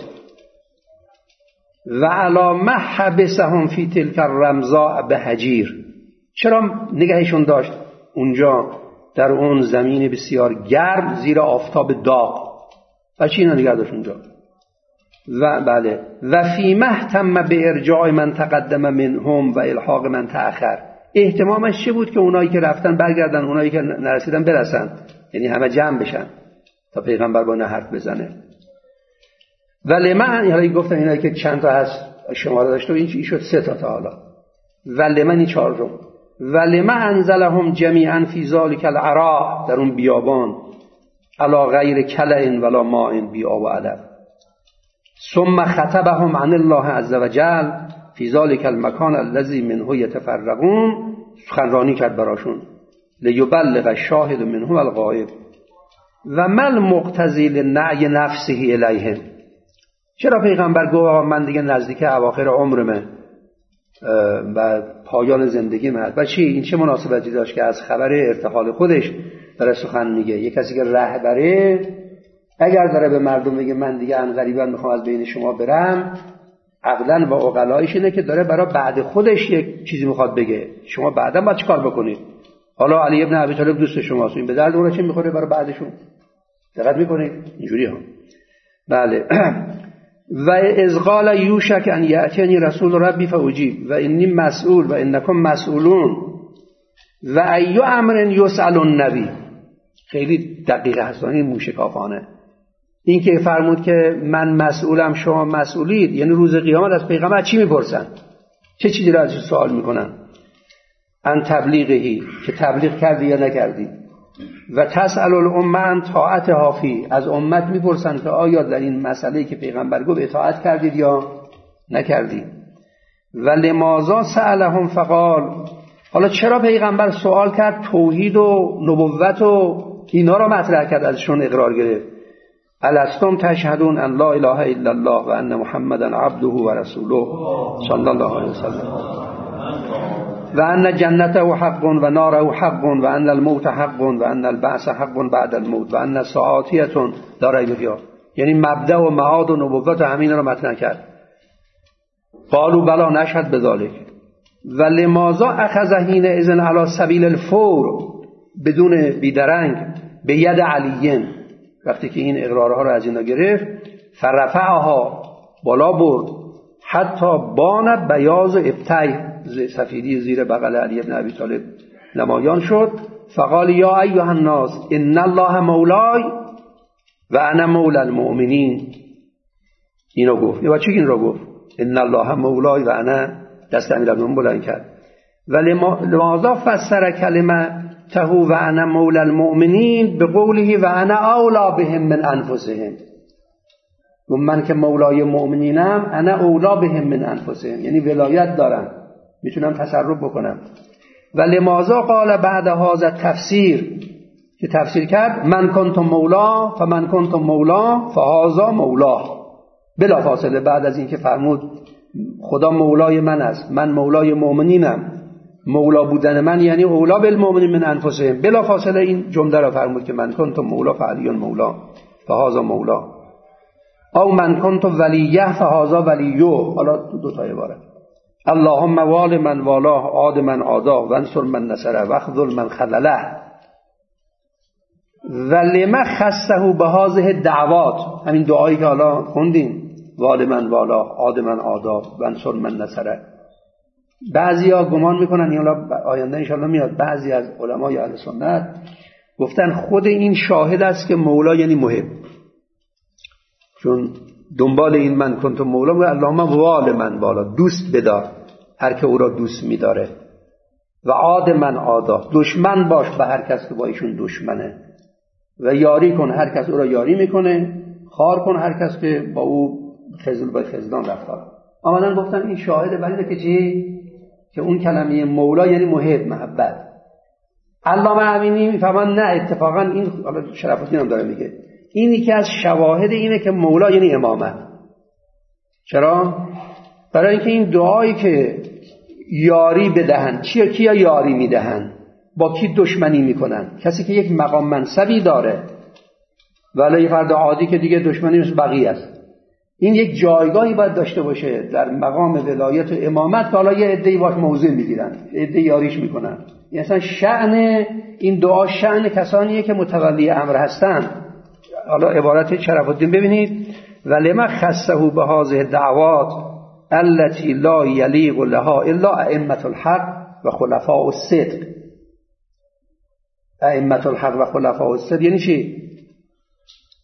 و علی ما حبسهم فی تلک الرمضاء بهجیر، چرا نگهشون داشت اونجا در اون زمین بسیار گرم زیر آفتاب داغ؟ و چی اینا نگه داشت اونجا؟ و بله، و فی مهتم به ارجاع من تقدم منهم و الحاق من تأخر، اهتمامش چه بود که اونایی که رفتن برگردن، اونایی که نرسیدن برسن، یعنی همه جمع بشن تا پیغمبر با نه حرف بزنه. ولی من حالا گفتم اینا که چند تا هست شماره داشته و این شد 3 تا حالا. ولی من این 4م. ولی من انزلهم جمیعا فی ذلک العراء، در اون بیابان، علی غیر کلئ ولا ماء، بی آب و علف. ثم خطبهم عن الله عز وجل فی ذلک المکان الذی منه یتفرقون، سخنرانی کرد براشون. لیبلغ الشاهد منه الغائب و مل مقتضی لنعی نفسه الیهم. چرا پیغمبر گفت من دیگه نزدیک اواخر عمرمه و پایان زندگیمه؟ و چی این چه مناسبتی داشت که از خبر ارتحال خودش داره سخن میگه؟ یک کسی که رهبره اگر داره به مردم میگه من دیگه عنقریبا میخوام از بین شما برم، عقلاً و عقلایش اینه که داره برای بعد خودش یک چیزی میخواد بگه. شما بعدا باید چیکار بکنید؟ حالا علی ابن ابی طالب دوست شماست، این به درد اون چه میخوره برای بعدشون؟ دقت میکنید اینجوری ها. بله. و اذ قال یوشک ان یاتینی رسول ربی فاجیب و انی مسئول و انکم مسئولون و ای امر یسأل النبی. خیلی دقیقه هست این موشکافانه. این که فرمود که من مسئولم شما مسئولید، یعنی روز قیامت از پیغمبر چی میپرسن؟ چه چیزی را ازش سوال میکنن؟ ان تبلیغهی، که تبلیغ کردی یا نکردی. و تسأل الامه عن طاعتها فی، از امت میپرسن که آیا در این مسئله که پیغمبر گفت اطاعت کردید یا نکردید. و لماذا سألهم فقال، حالا چرا پیغمبر سوال کرد توحید و نبوت و اینا را مطرح کرد، ازشون اقرار گرفت؟ الستم تشهدون ان لا اله الا الله و ان محمدا عبده و رسوله صلی الله علیه وسلم و ان جنته حق و ناره حق و ان الموت حق و ان البعث حق بعد الموت و ان ساعاتیه لا ریب فیها. یعنی مبدأ و معاد و نبوت و همین را مطرح کرد. قالوا بلا نشهد بذلک. و لماذا اخذ حین اذن علی سبیل الفور، بدون بیدرنگ، به ید علیین، وقتی که این اقرارها را از اینا گرفت، فرفعها، بالا برد، حتی بان بیاض ابطی، سفیدی زیر بغل علی ابن ابی طالب نمایان شد. فقال یا ایها الناس ان الله مولای و انا مولا المؤمنین. اینو گفت. یا چی این رو گفت؟ ان الله مولای و انا، دست امیرالمومنین بلند کرد. ولی لماذا فسر کلمه تهو و انا مولا المؤمنین به قوله و انا اولا بهم من انفسهم. و من که مولای مؤمنینم، انا اولا بهم من انفسهم، یعنی ولایت دارم، میتونم تصرف بکنم. و لماذا قال بعد هذا تفسیر، که تفسیر کرد من کنتم مولا فمن کنتم مولا فهذا مولا، بلا فاصله بعد از این که فرمود خدا مولای من است، من مولای مؤمنینم، مولا بودن من یعنی اولا بالمؤمنین من انفسهم، بلا فاصله این جمله را فرمود که من کنتم مولا فعلی مولا فهذا مولا، او من کنتم ولیه فهذا ولیه. حالا 2 تا عبارت. اللهم وال من والاه، عاد من عاداه، وانصر من نصره، واخذل من خذله. ولما خصه بهذه دعوات، همین دعایی که حالا خوندیم، وال من والاه، عاد من عاداه، وانصر من نصره. بعضیا گمان میکنن، این آینده انشاءالله میاد، بعضی از علمای اهل سنت گفتن خود این شاهد است که مولا یعنی محب، چون دنبال این من کنتم مولا و اللهم وال من والا، دوست بدار هر که او را دوست میداره، و عاد من عادا، دشمن باش به هر کس که با ایشون دشمنه، و یاری کن هر کس او را یاری میکنه، خار کن هر کس که با او خذل با خذلان رفتار. آمدن گفتن این شاهد بر اینه که چی؟ که اون کلمه مولا یعنی محب، محبت. علامه امینی میفهمن نه، اتفاقا این شرف الدین هم داره میگه اینی که از شواهد اینه که مولا یعنی امامت. چرا؟ برای اینکه این دعایی که یاری بدهن، کیا یاری میدهن؟ با کی دشمنی میکنن؟ کسی که یک مقام منصبی داره، ولی یه فرد عادی که دیگه دشمنی مثل بقیه است. این یک جایگاهی باید داشته باشه در مقام ولایت و امامت که حالا یه عده‌ای باش موضع میگیرن، عده یاریش میکنن. این اصلا شأن این دعا شأن کسانیه که متولی امر هستن. حالا عبارت شرف الدین ببینید، ولما خصه بهذه دعوات التي لا يليق لها الا ائمه الحق و خلفاء الصدق. ائمه الحق و خلفاء الصدق یعنی چی؟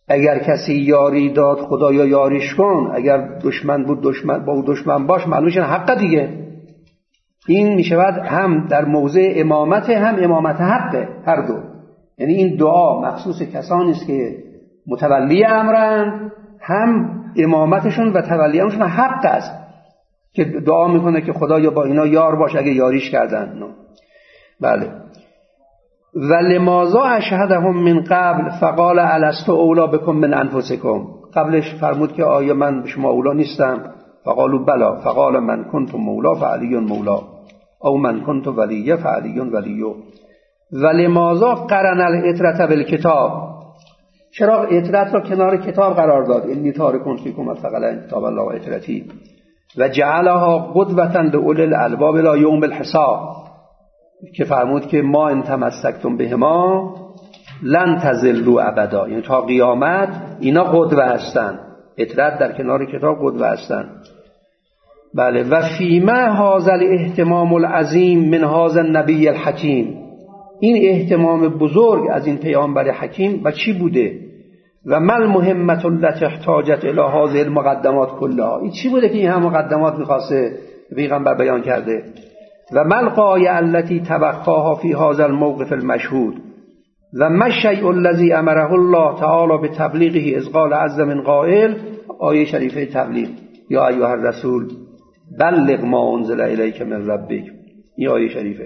اگر کسی یاری داد خدایا یاریش کن، اگر دشمن بود با او دشمن باش، معلومش حق دیگه. این میشود هم در موضع امامت هم امامت حقه، هر دو. یعنی این دعا مخصوص کسانی است که متولی امرند، هم امامتشون و تولیهشون حق است که دعا میکنه که خدایا با اینا یار باش اگه یاریش کردن. بله. ولماذا اشهدهم من قبل فقال الست اولی بکم من انفسکم. قبلش فرمود که آیا من به شما اولا نیستم؟ فقالوا بلا. فقال من کنت مولا فعلی مولا او من کنت ولی فعلی ولی. ولماذا قرن العترة بالکتاب. چرا عترت را کنار کتاب قرار داد؟ انی تارک فیکم ثقلین کتاب الله و عترتی و جعلها قدوة لاولی الالباب الی یوم الحساب، که فرمود که ما ان تمسکتم بهما لن تضلوا ابدا، یعنی تا قیامت اینا قدوه هستن. عترت در کنار کتاب قدوه هستن. بله. و فیما هذا الاهتمام العظیم من هذا النبی الحکیم. این اهتمام بزرگ از این پیامبر حکیم و چی بوده؟ و ما المهمة التي احتاجت الى هذه المقدمات كلها. این چی بوده که این هم مقدمات می‌خواسته پیغمبر بیان کرده؟ و ما الغایة التي توقاها في هذا الموقف المشهود و ما الشیء الذي امره الله تعالی بتبلیغه اذ قال عز من قائل. آیه شریفه تبلیغ، یا ایها الرسول بلغ ما انزل الیک من ربک. این آیه شریفه.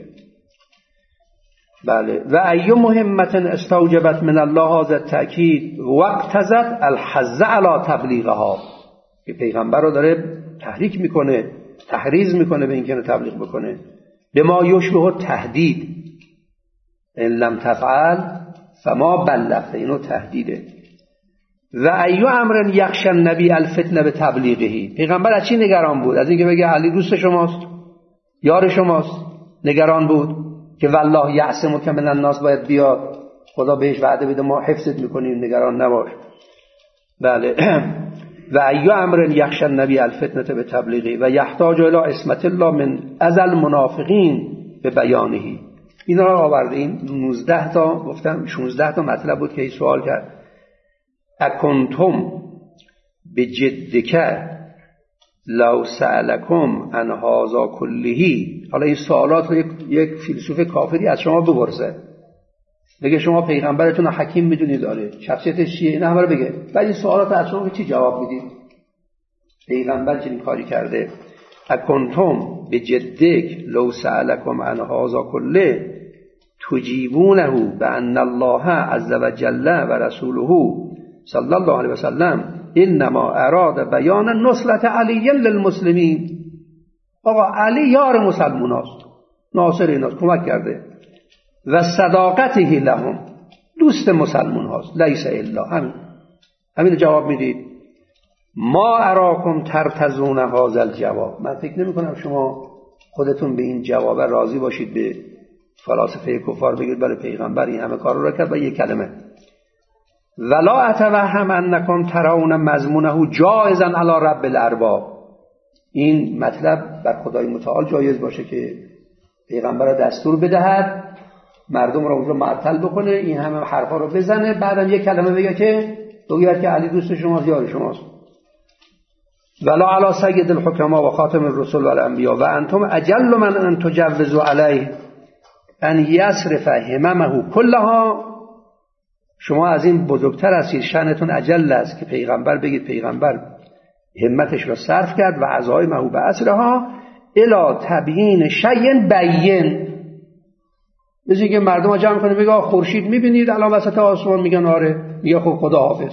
بله. و ای مهمت استوجبت من الله هذا التأکید واقتضت الحث علی تبلیغها، که پیغمبر رو داره تحریک میکنه، تحریض میکنه به اینکه تبلیغ بکنه. به ما یشبه تهدید، ان لم تفعل فما بلغت، اینو تهدیده. و ایو امر یخشى النبی الفتنه به تبلیغه. پیغمبر از چی نگران بود؟ از اینکه بگه علی دوست شماست، یار شماست. نگران بود که والله یعصمک من الناس، باید بیاد خدا بهش وعده بده ما حفظت میکنیم، نگران نباش. بله. و ایو امر یخشى النبی الفتنه به تبلیغه و یحتاج الی عصمت الله من اذى المنافقین به بیانه. اینا رو آوردیم 19 تا، گفتم 16 تا مطلب بود که این سوال کرد. اکنتم بجدک لو سألکم عن هذا کله. حالا این سوالات رو یک فیلسوف کافری از شما بپرسه، بگه شما پیغمبرتون حکیم میدونید، داره شخصیتش چیه، اینا همه رو بگه. بعد این سوالات از شما چی جواب میدید؟ پیغمبر چنین کاری کرده. اکنتم بجدک لو سألکم عن هذا کله تجیبونه بان الله عز وجل و رسوله صلی الله علیه وسلم انما اراد بیان نصرت علی للمسلمین. آقا علی یار مسلمان است، ناصر ایناست، کمک کرده. و صداقته لهم، دوست مسلمان هاست. لیس الا، همین جواب میدید. ما اراکم ترتزون هذا الجواب. من فکر نمی کنم شما خودتون به این جواب راضی باشید، به فلاسفه کفار بگید برای پیغمبر این همه کار رو کرد با یک کلمه. ولا اتوهم انکم ترون مضمونه جائزا علی رب الارباب. این مطلب بر خدای متعال جایز باشه که پیغمبر را دستور بدهد مردم را اونجا معطل بکنه، این همه حرفا رو بزنه، بعدم یک کلمه بگه که بگید که علی دوست شماست، یار شماست. ولا علی سید الحکما و خاتم الرسل و الانبیا و انتم اجل من ان تجوزوا علیه ان یصرف هممه کلها. شما از این بزرگتر هستید، شأنتون اجل است که پیغمبر بگید پیغمبر همتش را صرف کرد و عزایمه به اصلها الی تبیین شیء بین. مثل که مردم ها جمع کنه بگه خورشید میبینید الان وسط آسمان، میگن آره، میگه خب خدا حافظ.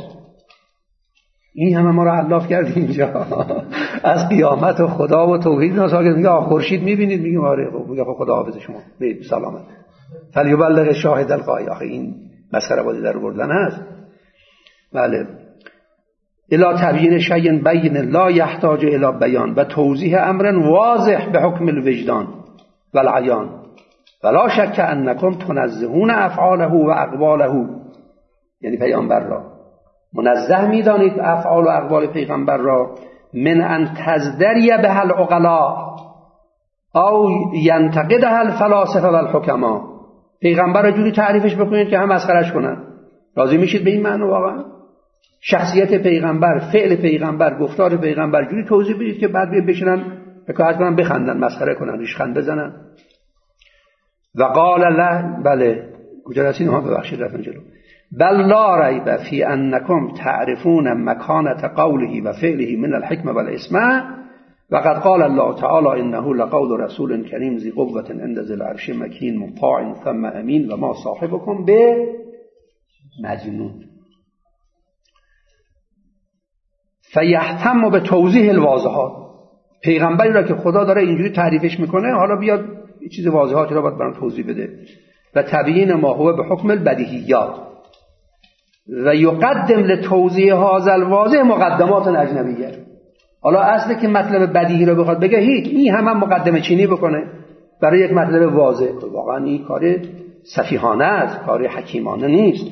این همه ما را علاف کرد اینجا از قیامت و خدا و توحید ناساگه، میگه خورشید میبینید، میگه آره، خب میگه خب خدا حافظ شما، به سلامت. فلیبلغ شاهد الغایب. آخه این مسخره بازی در بردن هست. بله. الی تبیین شیء بین لا یحتاج الی بیان و توضیح امر واضح به حکم الوجدان و العیان ولا شک انکم تنزهون افعاله و اقواله. یعنی پیامبر را منزه میدانید افعال و اقوال پیغمبر را من ان تزدری به العقلاء او ینتقدها الفلاسفه و الحکما. پیغمبر را جوری تعریفش بکنید که هم مسخرهش کنن. راضی میشید به این معنی واقعا؟ شخصیت پیغمبر، فعل پیغمبر، گفتار پیغمبر جوری توضیح بدید که بعد بشینن حکایت کنن، بخندن، مسخره کنن، ریشخند بزنن. و قال له، بله کجا رسیدیم ها؟ ببخشید رفتم جلو. بل لا ریب فی انکم تعرفون مکانة قوله و فعله من الحکمة والاسمة و قد قال الله تعالی انه لقول رسول کریم ذی قوة عند ذی العرش مکین مطاع ثم امین و ما صاحبکم به مجنون. فیهتم به توضیح الواضحات. پیغمبری را که خدا داره اینجوری تعریفش میکنه، حالا بیاد یه چیز واضحاتی را باید برام توضیح بده. و تبیین ما هو به حکم البدیهیات و یقدم لتوضیح هذا الواضح مقدمات اجنبیه. حالا اصل که مطلب بدیهی رو بخواد بگه، هیچ، این هم مقدمه چینی بکنه برای یک مطلب واضح. واقعا این کار سفیهانه است، کار حکیمانه نیست.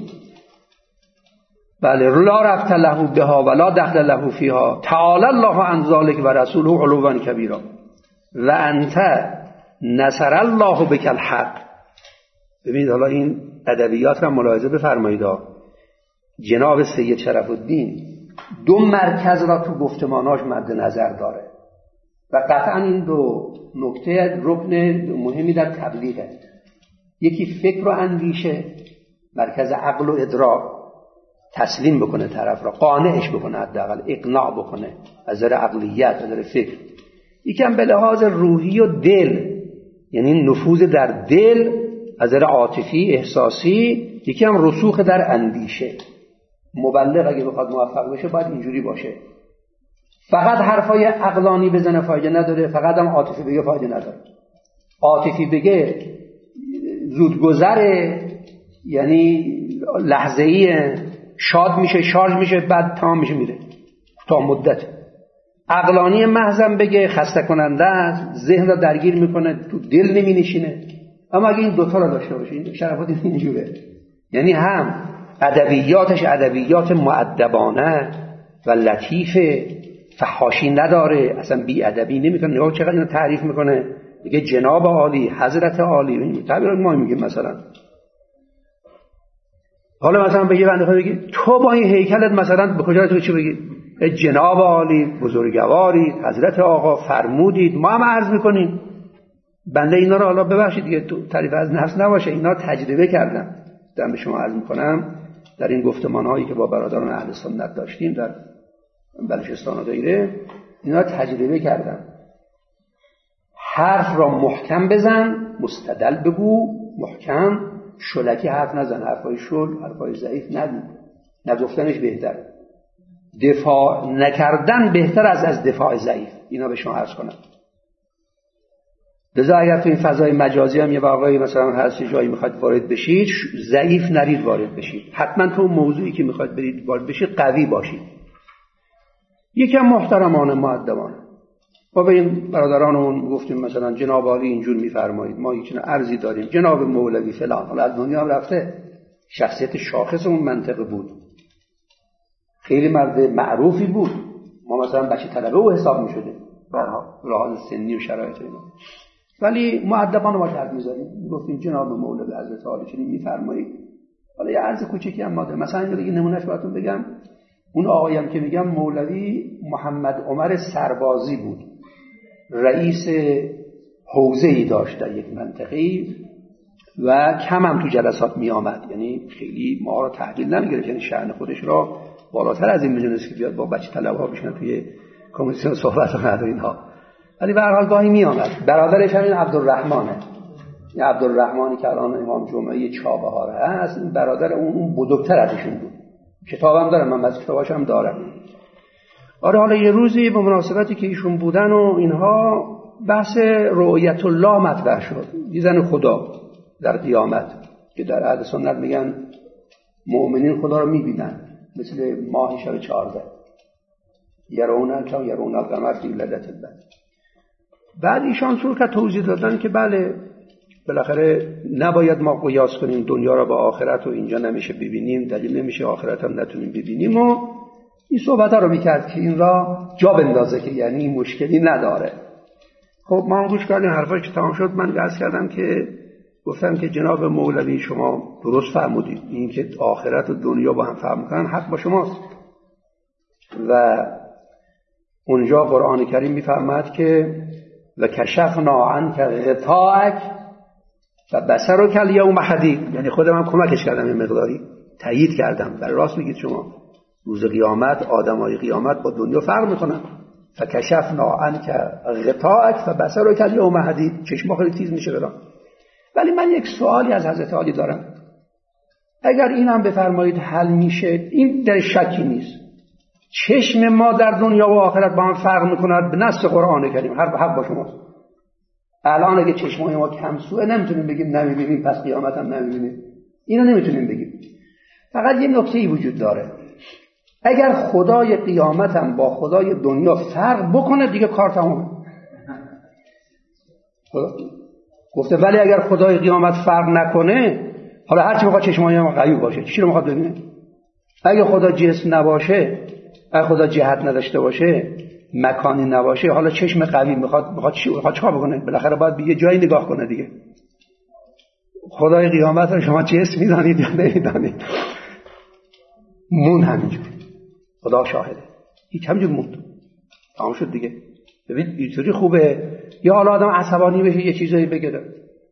بله، لا ربط له بها ولا دخل له فیها تعالی الله عن ذلک و رسوله علوا کبیرا و انت نصر الله بک الحق. ببینید حالا این ادبیات را ملاحظه بفرمایید. جناب سید شرف الدین دو مرکز را تو گفتماناش مد نظر داره و قطعا این دو نکته رکن مهمی در تبلیغه. یکی فکر و اندیشه، مرکز عقل و ادراک، تسلیم بکنه طرف را، قانعش بکنه، حداقل اقناع بکنه از نظر عقلیت، از نظر فکر. یکم به لحاظ روحی و دل، یعنی نفوذ در دل از نظر عاطفی احساسی، یکم رسوخ در اندیشه. مبلغ اگه بخواد موفق بشه باید اینجوری باشه. فقط حرفای عقلانی بزنه فایده نداره، فقط هم عاطفی بگه فایده نداره. عاطفی بگه زودگذره، یعنی لحظه‌ای، شاد میشه، شارژ میشه، بعد تمام میشه، میره تا مدت. عقلانی محضم بگه خسته کننده است، ذهن را درگیر میکنه، تو دل نمی نشینه. اما اگه این دوتا را داشته باشه، این شرفات اینجوره، یعنی هم ادبیاتش ادبیات مؤدبانه و لطیفه، فحاشی نداره، اصلا بی ادبی نمیکنه. نگاه چقدر اینو تعریف میکنه، میگه جناب عالی، حضرت عالی. تعبیر ما میگیم مثلا، حالا مثلا بگی بنده خدا بگی تو با این هیکلت مثلا به کجا تو چی بگی؟ جناب عالی، بزرگواری، حضرت آقا، فرمودید، ما هم عرض میکنیم. بنده اینا رو حالا ببخشید دیگه، تو تعریف از نفس نباشه، اینا تجربه کردم، دارم به شما عرض میکنم. در این گفتمان‌هایی که با برادران اهل سنت داشتیم در بلوچستان و غیره، اینا تجربه کردم. حرف را محکم بزن، مستدل بگو، محکم، شلکی حرف نزن، حرفای شل، حرفای ضعیف نگو، نگفتنش بهتر، دفاع نکردن بهتر از دفاع ضعیف. اینا به شما عرض کنم. لذا اگر تو این فضای مجازی هم یه واقعی مثلا هست جایی میخواید وارد بشید، ضعیف نرید وارد بشید. حتما تو موضوعی که میخواید برید وارد بشید قوی باشید، یکم محترمانه، مؤدبانه. ما به این برادرانمون گفتیم مثلا جناب عالی اینجور میفرمایید، ما هیچ ارزی داریم، جناب مولوی فلان. حالا از دنیا هم رفته، شخصیت شاخص اون منطقه بود، خیلی مرد معروفی بود. ما مثلا بچه طلبه او حساب میشدیم برها لحاظ سنی و شرایط اینا، ولی مؤدبانه ما حرف می‌زدیم، میگفتیم جناب مولوی حضرت عالی چنین میفرمایید. حالا یه عرض کوچیکی هم ماده، مثلا اینو دیگه نمونهش براتون بگم. اون آقایم که میگم مولوی محمد عمر سربازی بود، رئیس حوزه‌ای داشت در یک منطقه‌ای و کم هم تو جلسات می آمد، یعنی خیلی ما رو تحویل نمیگرفت، یعنی شأن خودش را بالاتر از این می‌دونست که بیاد با بچه طلبه‌ها بشینه توی کمیسیون صحبت کنه اینها. ولی به هر حال گاهی می آمد. برادرش همین عبدالرحمنه، این عبدالرحمنی که الان امام جمعه چابهار هست، این برادر اون بزرگتر ازشون بود. کتابم دارم، من از کتاباشم دارم. آره، حالا یه روزی به مناسبتی که ایشون بودن و اینها، بحث رؤیت الله مطرح شد، دیدن خدا در قیامت، که در اهل سنت میگن مؤمنین خدا رو میبینن مثل ماه شب 14، یرون القمر فی لیلة البدر. بعد ایشان شروع کرد توضیح دادن که بله بالاخره نباید ما قیاس کنیم دنیا را با آخرت و اینجا نمیشه ببینیم، دلیل نمیشه آخرت هم نتونیم ببینیم و این صحبت ها رو میکرد که این را جا بندازه که یعنی مشکلی نداره. خب ما هم گوش کردیم، حرفایی که تمام شد من عرض کردم که گفتم که جناب مولوی شما درست فرمودید، این که آخرت و دنیا با هم فرق میکنن حق با شماست، و اونجا قرآن کریم می‌فرماید که و کشفنا عنک غطاءک و بصرک الیوم حدید، یعنی خودم هم کمکش کردم این مقداری، تایید کردم. برای راست میگید شما، روز قیامت آدمای قیامت با دنیا فرق میکنن. فکشفنا عنک غطاءک و بصرک الیوم حدید، چشم خیلی تیز میشه برام. ولی من یک سوالی از حضرت علی دارم، اگر اینم بفرمایید حل میشه، این در شکی نیست، چشم ما در دنیا و آخرت با هم فرق میکند به نص قرآن کریم، حق با شماست. الان اگه چشمای ما کم سوه نمیتونیم بگیم نمیبینیم پس قیامت هم نمیبینیم، اینو نمیتونیم بگیم. فقط یه نکته‌ای وجود داره، اگر خدای قیامت هم با خدای دنیا فرق بکنه دیگه کار تمومه. گفته ولی اگر خدای قیامت فرق نکنه، حالا هرچی بخواد چشمای ما غیور باشه، چی رو میخواد ببینه؟ اگه خدا جسم نباشه، اگه خدا جهت نداشته باشه، مکانی نباشه، حالا چشم قوی میخواد چیکار بکنه؟ بالاخره باید به یه جایی نگاه کنه دیگه. خدای قیامت رو شما جسم میدانید یا نمیدانید؟ مون همینجور، خدا شاهده، هیچ همینجور موند، تمام شد دیگه. ببین اینطوری خوبه. یا حالا آدم عصبانی بشه یه چیزایی بگه.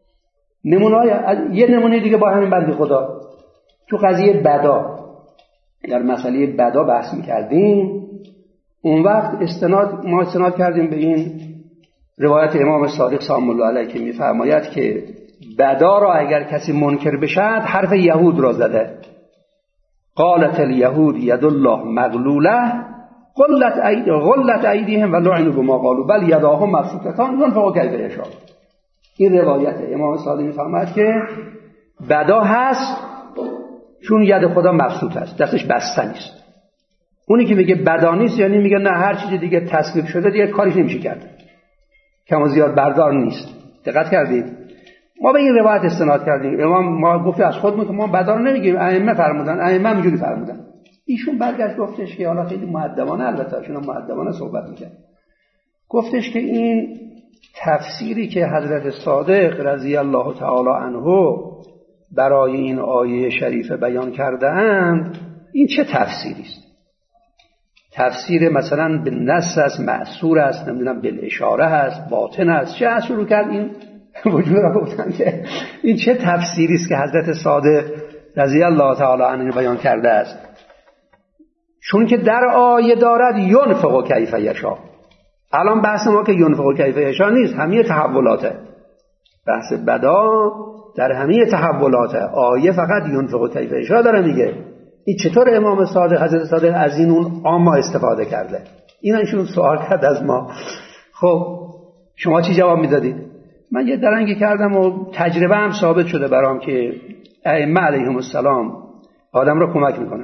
یه نمونه دیگه با همین بنده خدا تو قضیه بدا، در مسئله بدا بحث می‌کردیم، اون وقت ما استناد کردیم به این روایت امام صادق سلام الله علیه که می‌فرماید که بدا را اگر کسی منکر بشد حرف یهود را زده. قالت الیهود ید الله مغلوله غلت ایدیهم و لعنوا بما قالوا بل یداه مبسوطتان ينفق کیف یشاء. این روایت امام صادق می‌فرماید که بدا هست چون ید خدا مبسوط است، دستش بسته نیست. اونی که میگه بدا نیست یعنی میگه نه هر چیز دیگه تصویب شده دیگه کاریش نمیشه کرد، کم و زیاد بردار نیست. دقت کردید؟ ما به این روایت استناد کردیم. ما گفته از خودمون که ما بدا رو نمیگیم، ائمه فرمودن، ائمه اینجوری فرمودن. ایشون برگشت گفتش که حالا خیلی مؤدبانه، البته چون مؤدبانه صحبت می‌کرد، گفتش که این تفسیری که حضرت صادق رضی الله تعالی عنه برای این آیه شریفه بیان کرده‌اند، این چه تفسیری است؟ تفسیر مثلا به نص است، معصور است، نمیدونم بالاشاره است، باطن است، چه شروع کرد این وجود را گفتن که این چه تفسیری است که حضرت صادق رضی الله تعالی عنه بیان کرده است. چون که در آیه دارد ینفق کیف یشاء. الان بحث ما که ینفق کیف یشاء نیست، همه تحولاته. بحث بدا در همه تحولاته. آیه فقط ینفق کیف یشاء داره میگه. این چطور امام صادق حضرت صادق از این اون عامه استفاده کرده؟ این ایشون سوال کرد از ما. خب شما چی جواب میدادید؟ من یه درنگی کردم و تجربه هم ثابت شده برام که ائمه علیهم السلام آدم را کمک میکنه.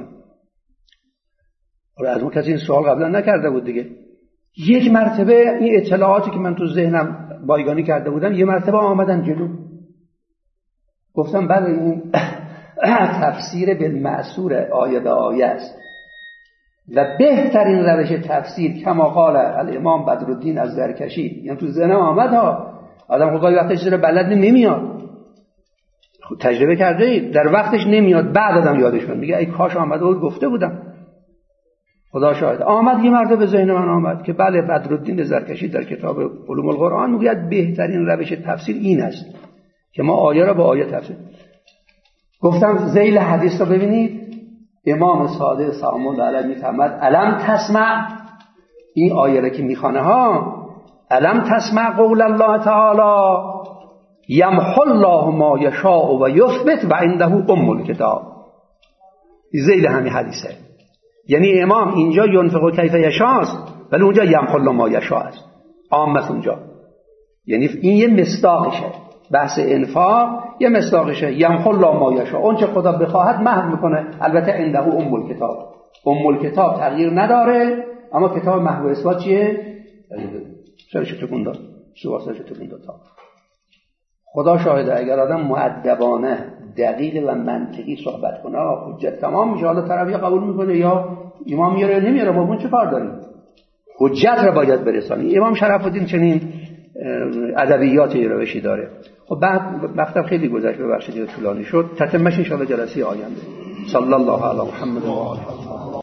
از اون کسی این سوال قبلا نکرده بود دیگه. یک مرتبه این اطلاعاتی که من تو ذهنم بایگانی کرده بودم یه مرتبه آمدن جلو، گفتم بله این تفسیر بالمعصور آیه به آیه است و بهترین روش تفسیر کما قال الامام بدرالدین الزرکشی. یعنی تو ذهنم آمد ها، آدم خدای وقتش زیر بلد نمیاد، تجربه کرده اید، در وقتش نمیاد، بعد آدم یادش میاد میگه ای کاش آمده بود گفته بودم. خدا شاهد آمد یه مرتبه به ذهن من آمد که بله بدرالدین زرکشی در کتاب علوم القرآن میگوید بهترین روش تفسیر این است که ما آیه را به آیه تفسیر. گفتم ذیل حدیث رو ببینید، امام صادق سلام الله علیه میفرماید الم تسمع، این آیه را که میخوانه ها، الم تسمع قول الله تعالی یمحو الله ما یشاء و یثبت و عنده ام الکتاب. ذیل همین حدیثه. یعنی امام اینجا ینفق کیف یشاء است ولی اونجا یمحو الله ما یشاء است، عامه اونجا. یعنی این یه مصداقشه، بحث انفاق یه مصداقشه. یمحو الله ما یشاء، اون چه خدا بخواهد محو میکنه. البته عنده ام الکتاب، ام الکتاب تغییر نداره، اما کتاب محو اثبات چیه؟ سرش تکون داد، سواسش تکون داد. خدا شاهده اگر آدم مؤدبانه دقیق و منطقی صحبت کنه حجت تمام میشه. حالا طرف یا قبول میکنه یا امام میاره یا نمیاره، ما اون چه کار داریم؟ حجت را باید برسانی. امام شرف الدین چنین ادبیاتی روشی داره. خب بعد وقتم خیلی گذشت، ببخشید طولانی شد، تتمش ان شاء الله جلسه آینده. صلی الله علی محمد و آله.